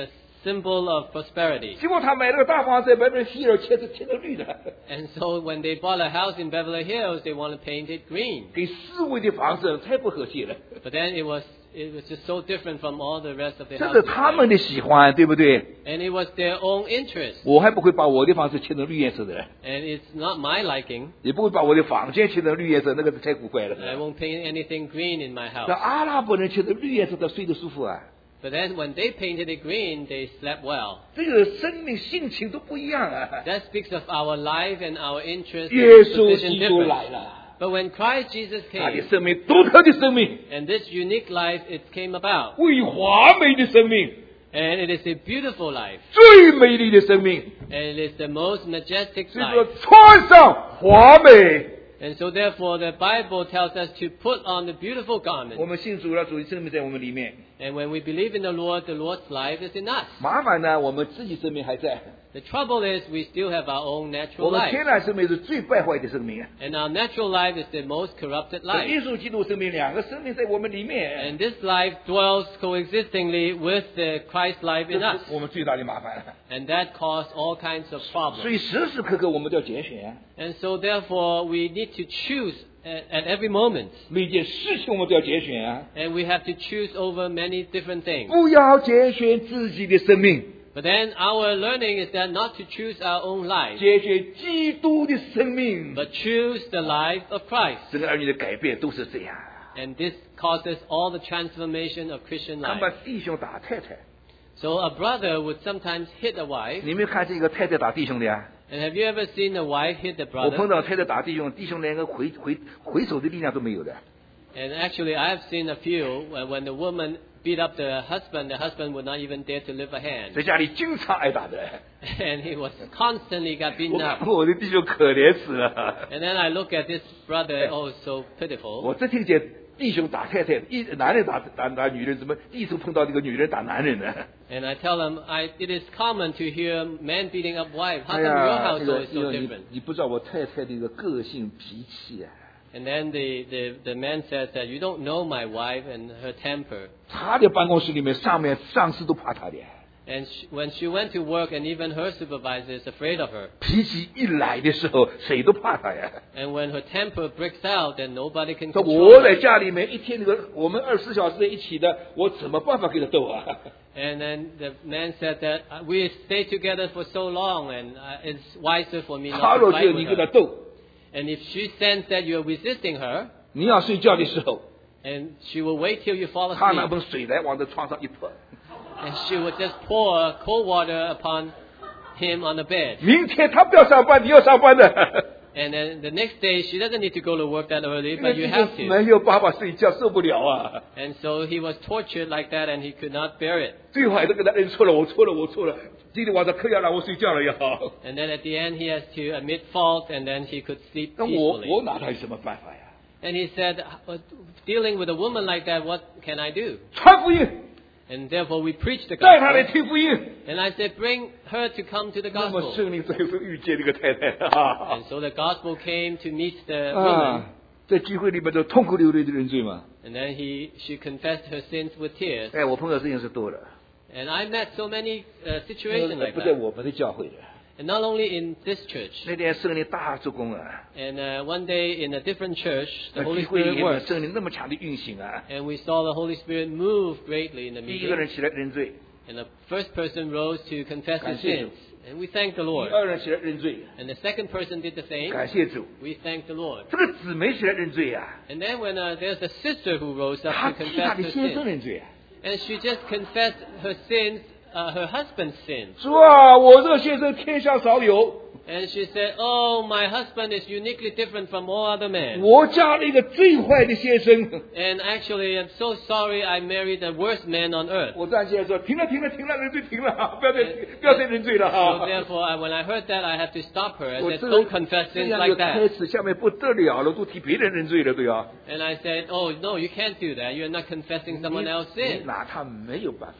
symbol of prosperity. 结果他买了个大房子，买了西了，切成切成绿的， And so when they bought a house in Beverly Hills, they want to paint it green. 跟四维的房子太不和谐了。 But then it was it was just so different from all the rest of the 这是 houses. 他们的喜欢，对不对？ And it was their own interest. 我还不会把我的房子切成绿颜色的， And it's not my liking. 也不会把我的房间切成绿颜色，那个太古怪了。 I won't paint anything green in my 那 house. 阿拉伯人切成绿颜色，他睡得舒服啊。 But then when they painted it green, they slept well. 这个生命性情都不一样啊。 That speaks of our life and our interest 耶 and 稣 position 基督 difference. 来了， But when Christ Jesus 他的 came, 生命独特的生命， and this unique life, it came about. 为华美的生命， And it is a beautiful life. 最美丽的生命， And it is the most majestic 所以说 life. 穿上华美。 And so therefore the Bible tells us to put on the beautiful 我 garment. 们信主了，主的生命在我们里面。 And when we believe in the Lord, the Lord's life is in us. 麻烦呢，我们自己生命还在， The trouble is we still have our own 我 natural 们 life. 天然生命是最败坏的生命。 And our natural life is the most corrupted 和 life. 耶稣基督生命两个生命在我们里面， And this life dwells coexistingly with the Christ life 这 in us. 是我们最大的麻烦了。 And that caused all kinds of 所 problems. 以时时刻刻我们都要拣选， And so therefore we need to choose at, at every moment. 每件事情我们都要拣选啊！ And we have to choose over many different things. 不要拣选自己的生命， But then our learning is that not to choose our own life, 拣选基督的生命。 but choose the life of Christ. 整个儿女的改变都是这样。 And this causes all the transformation of Christian 他们把 life. 弟兄打太太， So a brother would sometimes hit a wife. 你没看这个太太打弟兄的呀？ And have you ever seen a wife hit the 我碰 brother? 到太太打弟兄，弟兄连个回回回手的力量都没有的。 And actually I have seen a few when, when the woman beat up the husband, the husband would not even dare to lift a hand. 在家里经常挨打的， And he was constantly got beaten 我 up. 看我的弟兄可怜死了。 And then I look at this brother, oh, so pitiful. 我这听见弟兄打太太，一男人打打打女人，怎么第一次碰到这个女人打男人呢？ And I tell them, I, it is common to hear men beating up wives. How 哎 come your 呀，这个 household is 因 so 为你 different? 你不知道我太太的一个个性脾气啊， And then the, the, the man says that you don't know my wife and her temper. 她的办公室里面上面上司都怕她的， And she, when she went to work, and even her supervisor is afraid of her. 脾气一来的时候，谁都怕她呀。 And when her temper breaks out, then nobody can 说 control 我在 her. 家里面一天那个我们二十四小时在一起的，我怎么办法跟她斗啊？ And then the man said that uh, we stay together for so long, and uh, it's wiser for me 她 not to 若 fight 就你 with 跟她 her. 斗， And if she senses that you're resisting her, 你要睡觉的时候， and she will wait till you fall 她拿 asleep, 盆水来往这床上一泼， and she would just pour cold water upon him on the bed. 明天她不要上班，你要上班的。 And then the next day, she doesn't need to go to work that early, 因为 but you 这 have 个 to. 没有办法睡觉，受不了啊！ And so he was tortured like that, and he could not bear it. 最后还是跟他认错了，我错了，我错了。今天晚上可要让我睡觉了要。 And then at the end, he has to admit fault, and then he could sleep 那我 peacefully. 我哪还有什么办法呀？ And he said, "Uh, dealing with a woman like that, what can I do? 传福音， And therefore we preach the 带他来 gospel. 听福音。 And I said, bring her to come to the 那么 gospel. 圣灵最后遇见这个太太啊 And so the gospel came to meet the woman. 啊，在聚会里面都痛哭流泪的认罪嘛。 And then he, she confessed her sins with tears. 哎，我碰到事情是多了， And I met so many uh, situations like 不在 that. 我们的教会的。 And not only in this church. 那天圣灵大做工啊， And uh, one day in a different church, the 在聚 Holy 会里 Spirit 面 worked. 圣灵那么强的运行啊。 And we saw the Holy Spirit move greatly in the 第一个 meeting. 人起来认罪， And the first person rose to confess his 感谢主。 sins. And we thanked the 第 Lord. 二人起来认罪， And the second person did the same. 感谢主。 We thanked the Lord. 这个姊妹起来认罪呀、 And then when uh, there's a sister who rose 啊， up 她 to 替她 confess 的 her 先生 sins. 认罪、啊。 And she just confessed her sins, uh, her husband's sins. 说啊，我这个先生天下少有， And she said, oh, my husband is uniquely different from all other men. 我嫁了一个最坏的先生。 And actually, I'm so sorry I married the worst man on earth. 我站起来说，停了，停了，停了，认罪停了，不要再不要再认罪了 So 啊！ therefore, I, when I heard that, I had to stop her. I 我 said, 这 don't 个 confess 这 sins 样 like 一个开 that. 始，下面不得了了，都替别人认罪了，对啊。 And I said, oh, no, you can't do that. You're not confessing someone else's 你 sin. 拿他没有办法。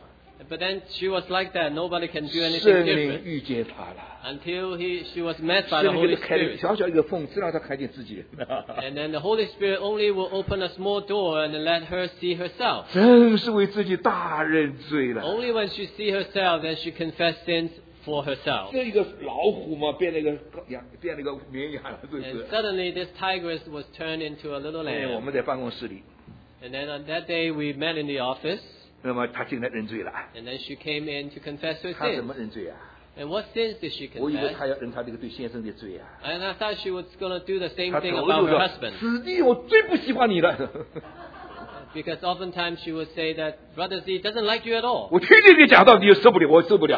But then she was like that. Nobody can do anything 圣灵 different 遇见他了， until he she was met by 圣 the 灵给 Holy 他开了 Spirit. 小小一个缝，只让他看见自己。 And then the Holy Spirit only will open a small door and let her see herself. 真是为自己大认罪了。 Only when she see herself, then she confess sins for herself. 这一个老虎嘛，变那个羊，变那个绵羊了，是不 And 是？ suddenly this tigress was turned into a little 哎，我 lamb. 们在办公室里， And then on that day we met in the office. 那么他进来认罪了。 And then she came in to confess her 他怎 sins. 么认罪啊？ And what sins did she 我以为 confess? 他要认他这个对先生的罪啊。 And I thought she was going to do the same 他 thing 头 about 就 her 说 husband.：“ 子弟，我最不喜欢你了。 Because oftentimes she would say that Brother Z doesn't like you at all. 我天天给讲道，你又受不了，我受不了。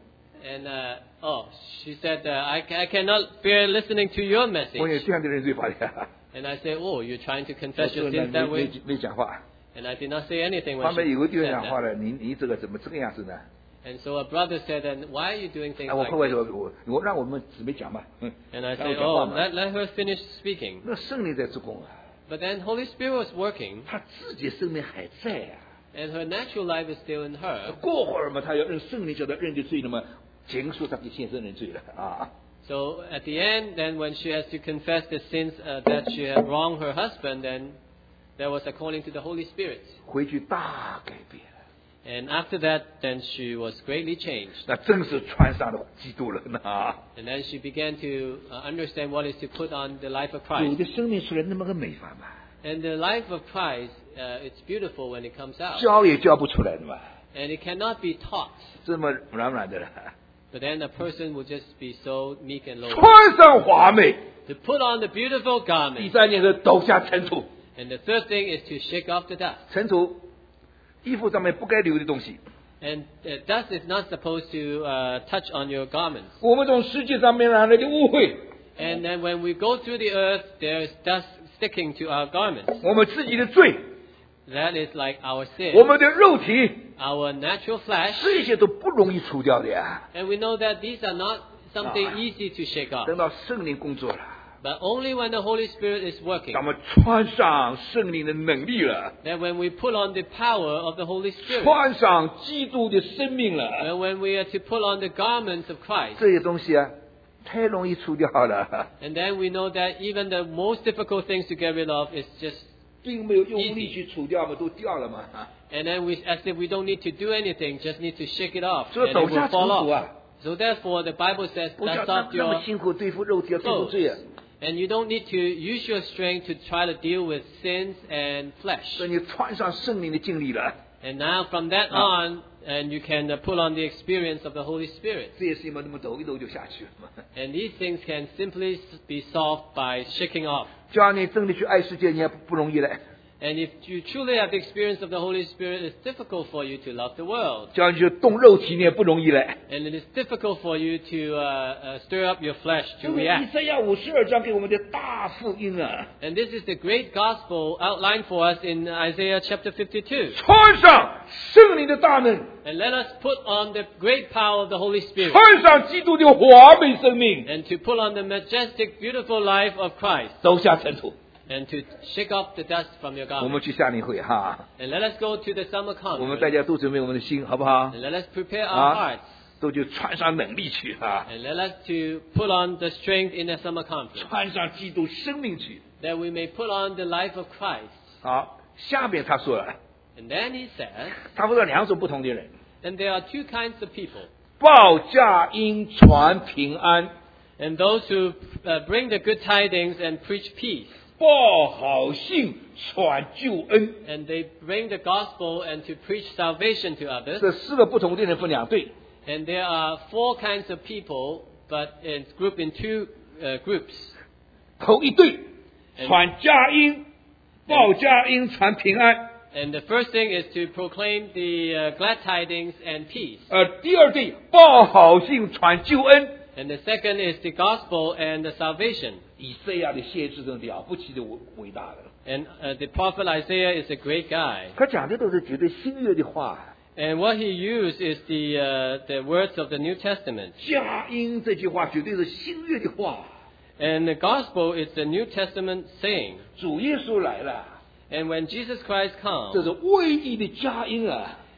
And uh, oh, she said, uh, I, I cannot bear listening to your 我也 message. 这样的认罪法的。 And I said, oh, you're trying to 我 confess 说 your 呢 sins 没 that 没 way? 没讲话。 And I did not say anything 旁 when 边有个 she 弟兄 said 讲话 that. 了，你你这个怎么这个样子呢？ And so a brother said, and why are you doing things 哎，我 like 后来说 this? 我我让我们姊妹讲吧。嗯， And I 让我 said, 讲话 oh, 嘛。 let, let her finish speaking. 那圣灵在做工啊， But then Holy Spirit was working, 他自己生命还在啊。 and her natural life is still in her. 过会儿嘛，他要认圣灵叫他认的罪，那么结束他给先生认罪了啊。 So at the end, then when she has to confess the sins uh, that she had wronged her husband, then that was according to the Holy Spirit. 回去大改变了， And after that, then she was greatly changed. 那真是穿上了基督了啊！ And then she began to uh, understand what is to put on the life of 主 Christ. 的生命出来那么个美法嘛， And the life of Christ, uh, it's beautiful when it comes out. 教也教不出来的嘛， And it cannot be taught. 这么软软的了。 But then a person will just be so meek and lowly. 穿上华美， To put on the beautiful 第 garment. 三件是抖下尘土， And the third thing is to shake off the dust. 尘土衣服上面不该留的东西， And uh, dust is not supposed to uh, touch on your garments. 我们从世界上面来的污秽， And then when we go through the earth, there's dust sticking to our garments. 我们自己的罪， That is like our 我 sin, 们的肉体， our natural flesh. 这些都不容易除掉的呀。 And we know that these are not something Ah. easy to shake off. 等到圣灵工作了， But only when the Holy Spirit is working. 咱们穿上圣灵的能力了， That when we put on the power of the Holy Spirit. 穿上基督的生命了， And when we are to put on the garments of Christ. 这些东西啊，太容易除掉了， And then we know that even the most difficult things to get rid of is just, 并没有用力去除掉嘛，都掉了嘛。 and then we, as if we don't need to do anything, just need to shake it off. 所 And 以 it 抖 will 下尘 fall 土 off. 啊， So therefore, the Bible says, 不像 dust 那 off 那么 your 辛苦对付肉体，要对付 clothes. 罪啊。 And you don't need to use your strength to try to deal with sins and 所 flesh. 以你穿上圣灵的经历了， And now from that Ah. on, and you can uh, put on the experience of the Holy Spirit. 这些事情嘛，那么抖一抖就下去了嘛。 And these things can simply s- be solved by shaking off. 叫你真的去爱世界，你还不不容易嘞。 And if you truly have the experience of the Holy Spirit, it's difficult for you to love the world. 叫你去动肉体，你也不容易嘞。 And it is difficult for you to uh, uh, stir up your flesh 这 to 是以 react. 赛亚五十二章给我们的大福音啊！ And this is the great gospel outlined for us in Isaiah chapter fifty-two. 穿上圣灵的大能， And let us put on the great power of the Holy Spirit. 穿上基督的华美生命， And to put on the majestic, beautiful life of Christ. 抖下尘土。 And to shake off the dust from your 我们 garment. 去夏令会哈， And let us go to the summer 我们 conference. 大家都准备我们的心，好不好？ And let us prepare our 啊 hearts.， 都就穿上能力去啊， And let us to put on the strength in the summer conference. 穿上基督生命去。 That we may put on the life of Christ. 好，下面他说了， And then he says, 他说了两种不同的人， and there are two kinds of people. 报佳音传平安， And those who uh, bring the good tidings and preach peace. 报好信传救恩。 And they bring the gospel and to preach salvation to others. 这四个不同的人分两队， And there are four kinds of people, but it's grouped in two uh, groups. 头一队传佳音，报佳音传平安。 And the first thing is to proclaim the uh, glad tidings and peace. 呃，第二队报好信传救恩。 And the second is the gospel and the salvation. 以赛亚的先知真了不起的伟伟大的， And uh, the prophet Isaiah is a great guy. 他讲的都是绝对新约的话。 And what he used is the, uh, the words of the New Testament. 佳音这句话绝对是新约的话。 And the gospel is the New Testament saying. 主耶稣来了， And when Jesus Christ 这 comes, 是唯一的佳音啊！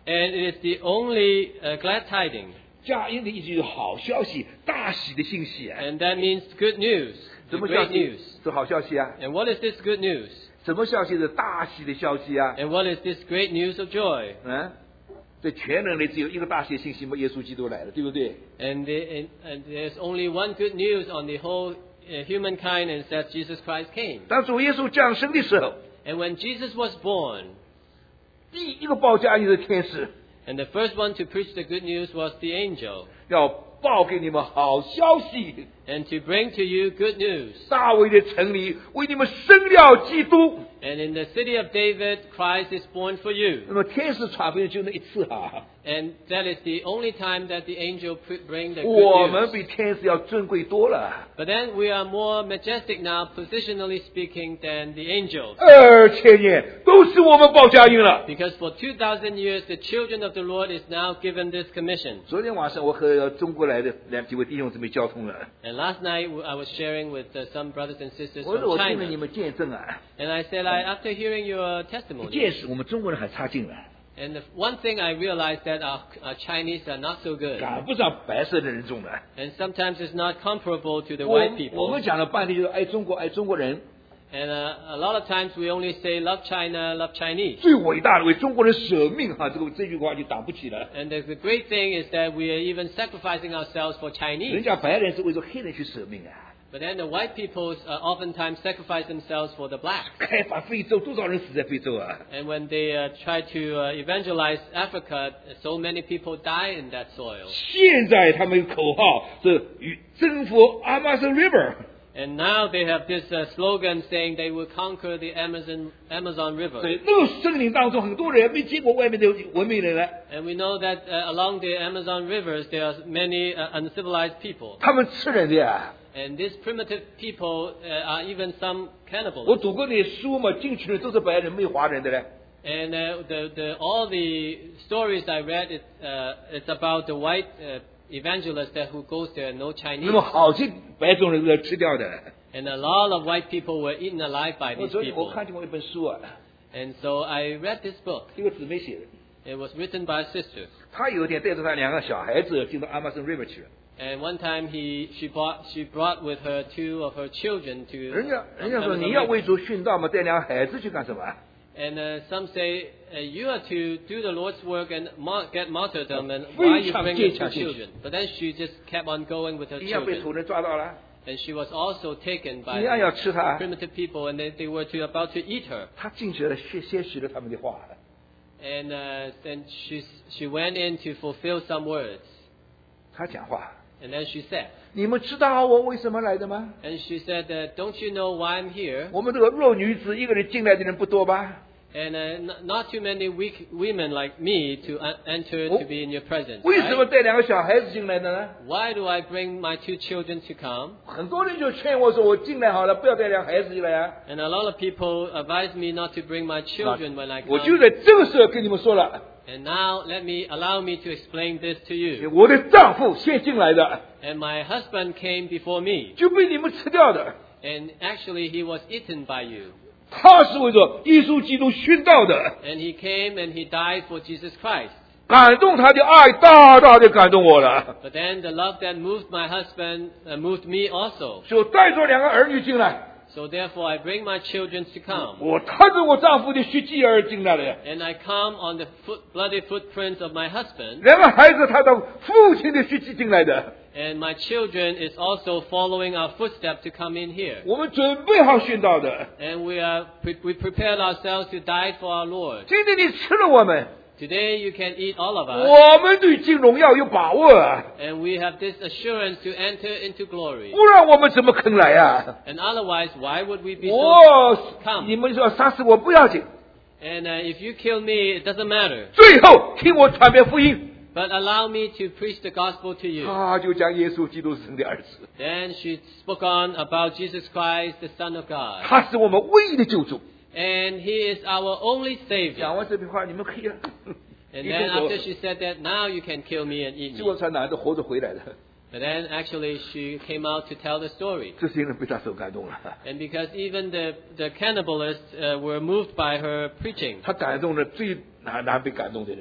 And it is the only uh, glad tiding. 佳音的意思就是好消息，大喜的信息啊。 And that means good news, 什 the 么消 great 息 news. 是好消息啊？ And what is this good news? 什么消息是大喜的消息啊？ And what is this great news of joy? 嗯，这全人类只有一个大喜的信息嘛，耶稣基督来了，对不对？ And, the, and, and there's only one good news on the whole uh, humankind, and it's that Jesus Christ came. 当主耶稣降生的时候， And when Jesus was born, 第一个报佳音的天使 and the first one to preach the good news was the angel, 要报给你们好消息， and to bring to you good news. 大卫的城里为你们生了基督。 And in the city of David, Christ is born for you. 那么天使传福音就那一次哈、 And that is the only time that the angel pr- bring the 我 good 们 news. 比天使要尊贵多了， But then we are more majestic now, positionally speaking, than the angels. 二千年都是我们报佳音了。 Because for two thousand years, the children of the Lord is now given this commission. 昨天晚上我和中国来的两几位弟兄姊妹交通了， And last night, I was sharing with uh, some brothers and sisters 我说 from 我听了你 China. 们见证啊， And I said, I, after hearing your 一 testimony, 件事我们中国人还差劲了， and the one thing I realized that our, our Chinese are not so good. 赶不上白色的人种了。 And sometimes it's not comparable to the 我 white 我 people. 们讲了半天就是爱中国爱中国人， And uh, a lot of times we only say love China, love Chinese. 最伟大的为中国人舍命哈，这个这句话就挡不起了。 And the, the great thing is that we are even sacrificing ourselves for 人 Chinese. 家白人是为着黑人去舍命啊， But then the white peoples uh, oftentimes sacrifice themselves for the blacks. 开发非洲多少人死在非洲啊？ And when they uh, try to uh, evangelize Africa, so many people die in that soil. 现在他们口号是与征服 Amazon River， And now they have this uh, slogan saying they will conquer the Amazon, Amazon 对 River. 那个森林当中很多人没见过外面的文明人了， And we know that uh, along the Amazon rivers there are many uh, uncivilized people. 他们吃人的呀。 And these primitive people uh, are even some 我 cannibals. 读过那些书嘛，进去的都是白人，没有华人的嘞。 And uh, the, the, all the stories I read, it, uh, it's about the white uh, evangelist that who goes there, no 那 Chinese. 么好些白种人都要吃掉的。 And a lot of white people were eaten alive by 我 these 昨天我 people. 看见过一本书啊， And so I read this book. 一个姊妹写的， It was written by a sister. 她有一天带着她两个小孩子进到 Amazon River 去了。 And one time he, she, brought, she brought with her two of her children to 人家 um, 人家说 Amazon 你要 River. 为主殉道嘛，带两个孩子去干什么啊？ And uh, some say, uh, you are to do the Lord's work and mar- get martyrdom, and why you bring your two children? But then she just kept on going with her 一样被 children. 土人抓到了， And she was also taken by 一样要吃她。 primitive people, and they, they were to, about to eat her. 她进去了，先先学了他们的话。 And uh, then she, she went in to fulfill some words. 她讲话， And then she said, 你们知道我为什么来的吗？ and she said, uh, don't you know why I'm here? 我们这个弱女子一个人进来的人不多吧？ And uh, n- not too many weak women like me to uh, enter Oh. to be in your presence. 为什么 Right? 带两个小孩子进来的呢？ Why do I bring my two children to come? 很多人就劝我说：“我进来好了，不要带两个孩子进来啊 And a lot of people advise me not to bring my children when I！” 我就 come. 在这个时候跟你们说了， And now let me allow me to explain this to you. 我的丈夫先进来的， And my husband came before me, 就被你们吃掉的。 and actually he was eaten by you. 他是为着耶稣基督殉道的， And he came and he died for Jesus Christ. 感动他的爱大大的感动我了， But then the love that moved my husband uh, moved me also. 就带着两个儿女进来。 So therefore I bring my children to come. 我踏着我丈夫的血迹而进来了， And I come on the foot, bloody footprints of my husband. 两个孩子踏着父亲的血迹进来的。 And my children is also following our footsteps to come in here. 我们准备好殉道的。 And we are pre- we prepared ourselves to die for our Lord. 今天你吃了我们， Today you can eat all of us. 我们对进荣耀有把握啊， And we have this assurance to enter into glory. 不然我们怎么肯来啊？ And otherwise, why would we be so 我 come? 你们说杀死我不要紧， And uh, if you kill me, it doesn't matter. 最后听我传遍福音。 But allow me to preach the gospel to you. 他就讲耶稣基督是神的儿子， Then she spoke on about Jesus Christ, the Son of God. 他是我们唯一的救主。 And He is our only 讲 Savior. 完这句话，你们可以了。 And 一 then 动手 after she said that, now you can kill me and eat 结果 me. 才男的活着回来的， But then actually she came out to tell the story. 这些人被他所感动了， And because even the, the cannibalists uh, were moved by her preaching. 他感动了最难难被感动的人了。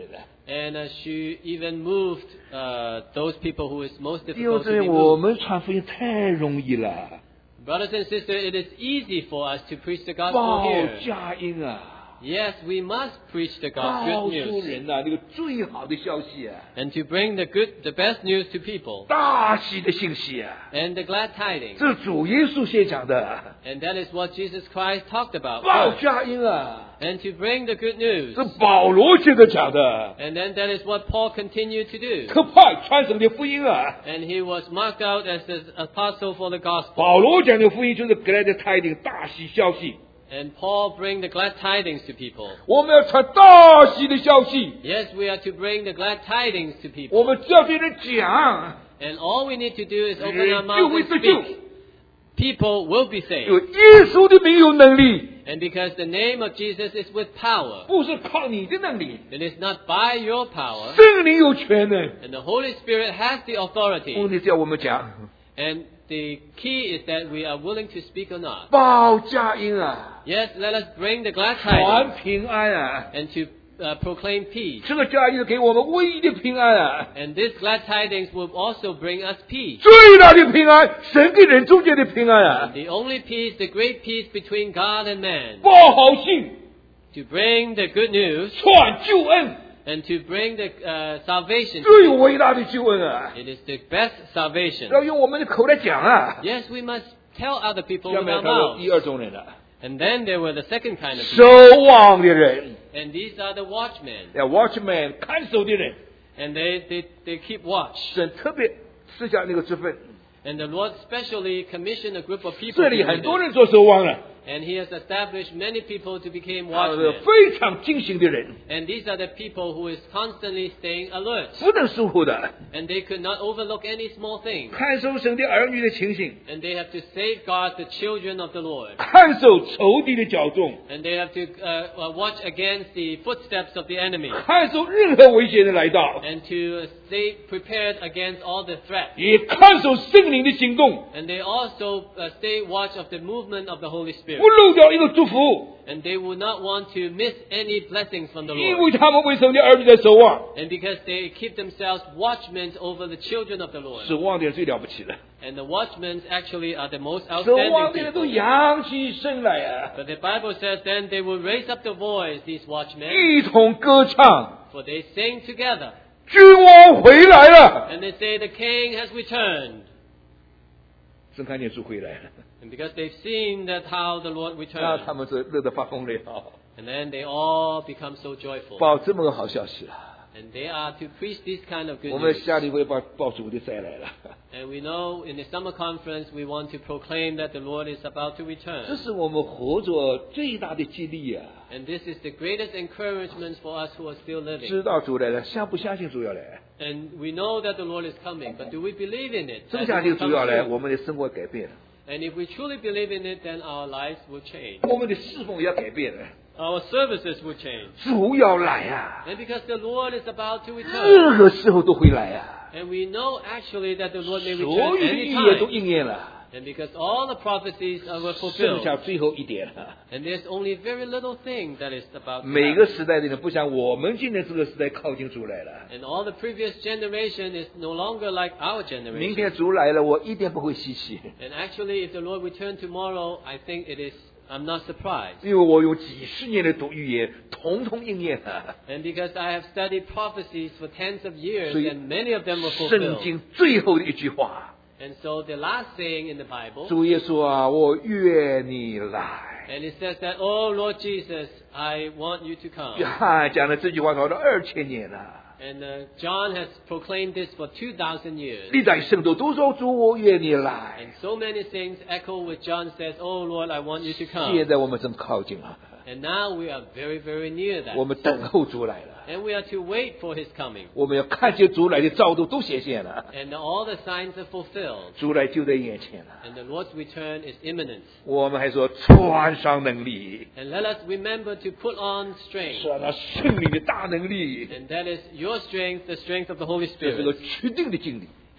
And uh, she even moved uh, those people who is most 弟兄 difficult 姊 to 妹， be 我 moved. 们传福音太容易了， Brothers and sisters, it is easy for us to preach the gospel 报 here. 佳音啊， Yes, we must preach the 告 God, good 诉 news. 人啊，那个最好的消息啊， And to bring the good, the best news to people. 大喜的信息啊， And the glad tidings. 这是主耶稣先讲的， And that is what Jesus Christ talked about 报 first. 佳音啊， And to bring the good news. 是保罗接着讲的， And then that is what Paul continued to do. 特派传神的福音啊， And he was marked out as the apostle for the gospel. 保罗讲的福音就是格莱的泰定大喜消息， And Paul bring the glad tidings to people. 我们要传大喜的消息， Yes, we are to bring the glad tidings to 我 people. 们叫别人讲， And all we need to do is open 人 our 就 mouth 会 and 得救， speak. People will be saved. 有耶稣的名有能力， And because the name of Jesus is with power. 不是靠你的能力， It is not by your power. 圣灵有权能。 And the Holy Spirit has the 问 authority. 题是要我们讲， And the key is that we are willing to speak or not. 报佳音啊， Yes, let us bring the glad 传 tidings 平安啊， and to uh, proclaim peace. 这个佳音给我们唯一的平安啊， And this glad tidings will also bring us peace. 最大的平安，神跟人中间的平安啊， The only peace, the great peace between God and man. 报好信， To bring the good news 传救恩， and to bring the uh, salvation. 最伟大的救恩啊， It is the best salvation. 要用我们的口来讲啊。 Yes, we must tell other people 下 with 面 our 看到第 mouths. 二种人了， And then there were the second kind of 守 people. 望的人， And these are the watchmen. 要 watchman 看守的人， And they, they, they keep watch. 神特别赐下那个职分， And the Lord specially commissioned a group of people 这 to 里 do 很多 this. 人做守望了， And He has established many people to become 他是 watchmen. 非常精醒的人， And these are the people who is constantly staying alert. 不能疏忽的， And they could not overlook any small thing. 看守神的儿女的情形， And they have to safeguard the children of the Lord. 看守仇敌的骄纵， And they have to uh, uh, watch against the footsteps of the enemy. 看守任何危险的来到， And to uh, stay prepared against all the threats. 也看守圣灵的行动， And they also uh, stay watch of the movement of the Holy Spirit. 不漏掉一个祝福， And they would not want to miss any blessings from the 因 Lord. 为他们为神的儿女在守望， And because they keep themselves watchmen over the children of the Lord. 守望的人最了不起了， And the watchmen actually are the most 守望 outstanding 的人都 people. 扬起声来啊， But the Bible says then they will raise up the voice, these watchmen, 一同歌唱， for they sing together. 君王回来了， And they say the king has returned. 真看见主回来了， And because they've seen that how the Lord 那 returned. 他们是乐得发疯了， And then they all become so joyful. 报这么个好消息了。 And they are to preach this kind of good 我们 news. 下礼拜报报主的再来了， And we know in the summer conference we want to proclaim that the Lord is about to 这 return. 是我们活着最大的激励啊！ And this is the greatest encouragement for us who are still living. 知道主来了，相不相信主要来？ And we know that the Lord is coming, but do we believe in it? 真 that 相 he 信 will 主 come 要来， soon? 我们的生活改变了， And if we truly believe in it, then our lives will change. 我们的侍奉也要改变了。 Our services will change. 主要来啊， And because the Lord is about to 任 return, 何时候都会来啊， and we know actually that the Lord may 所 return 有的预言都 anytime. 应验了， And because all the prophecies are were 剩 fulfilled, 下最后一点了。 and there's only very little thing that is about to 每个 happen. 时代的人不像我们今天这个时代靠近主来了。 And all the previous generation is no longer like our 明 generation. 天主来了，我一点不会稀奇， And actually, if the Lord return tomorrow, I think it is, I'm not surprised. 因为我有几十年的读预言，统统应验了。 And because I have studied prophecies for tens of years, 所以 and many of them were 圣 fulfilled. 经最后的一句话， And so the last saying in the Bible, 主耶稣啊，我愿你来。 and it says that, "Oh Lord Jesus, I want you to 约 come." 翰讲了这句话说了二千年了， And uh, John has proclaimed this for two thousand years. 历代圣徒都说主我愿你来。 And so many things echo with John says, "Oh Lord, I want you to 现 come." 在我们正靠近了， And now we are very, very near 我 that. 们等候主来了， And we are to wait for His coming. 我们要看见主来的兆头都显现了， And all the signs are fulfilled. 主来就在眼前了。 And the Lord's return is imminent. 我们还说穿上能力， And let us remember to put on strength. 穿了圣灵的大能力， And that is your strength, the strength of the Holy 这是个 Spirit. 确定的经历。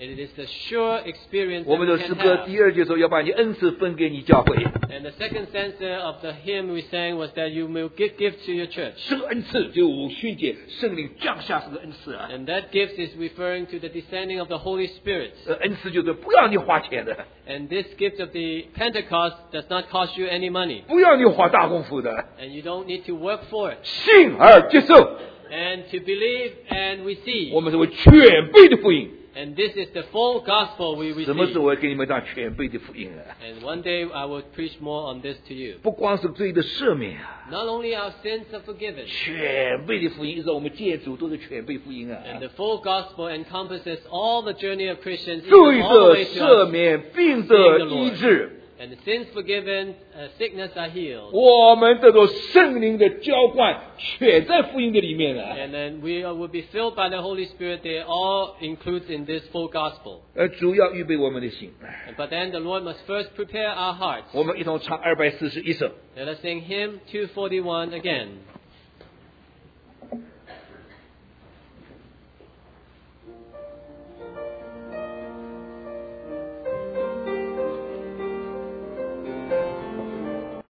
It is the sure experience 我 that 们 we 的诗 can 歌 have. 第二节说要把你恩赐分给你教会， And the second stanza of the hymn we sang was that you will give gift to your church. 这个恩赐就五旬节圣灵降下是个恩赐啊， And that gift is referring to the descending of the Holy Spirit. 呃，恩赐就是不要你花钱的， And this gift of the Pentecost does not cost you any money. 不要你花大功夫的， And you don't need to work for it. 信而接受， And to believe and receive. 我们是为全备的福音。 And this is the full gospel we 什么时 receive. 候我会给你们讲全备的福音啊？ And one day I will preach more on this to you. 不光是罪的赦免啊， Not only our sins are forgiven. 全备的福音，让我们建主都是全备福音啊。 And the full gospel encompasses all the journey of Christians, 罪 even all the 的 way to 赦 us. 免，病的医治， And the sins forgiven, uh, sickness are healed. 我们得到圣灵的浇灌，全在福音的里面啊。 And then we will be filled by the Holy Spirit. They all includes in this full gospel. 呃，主要预备我们的心。 But then the Lord must first prepare our hearts. 我们一同唱二百四十一首。 Let us sing hymn two forty-one again.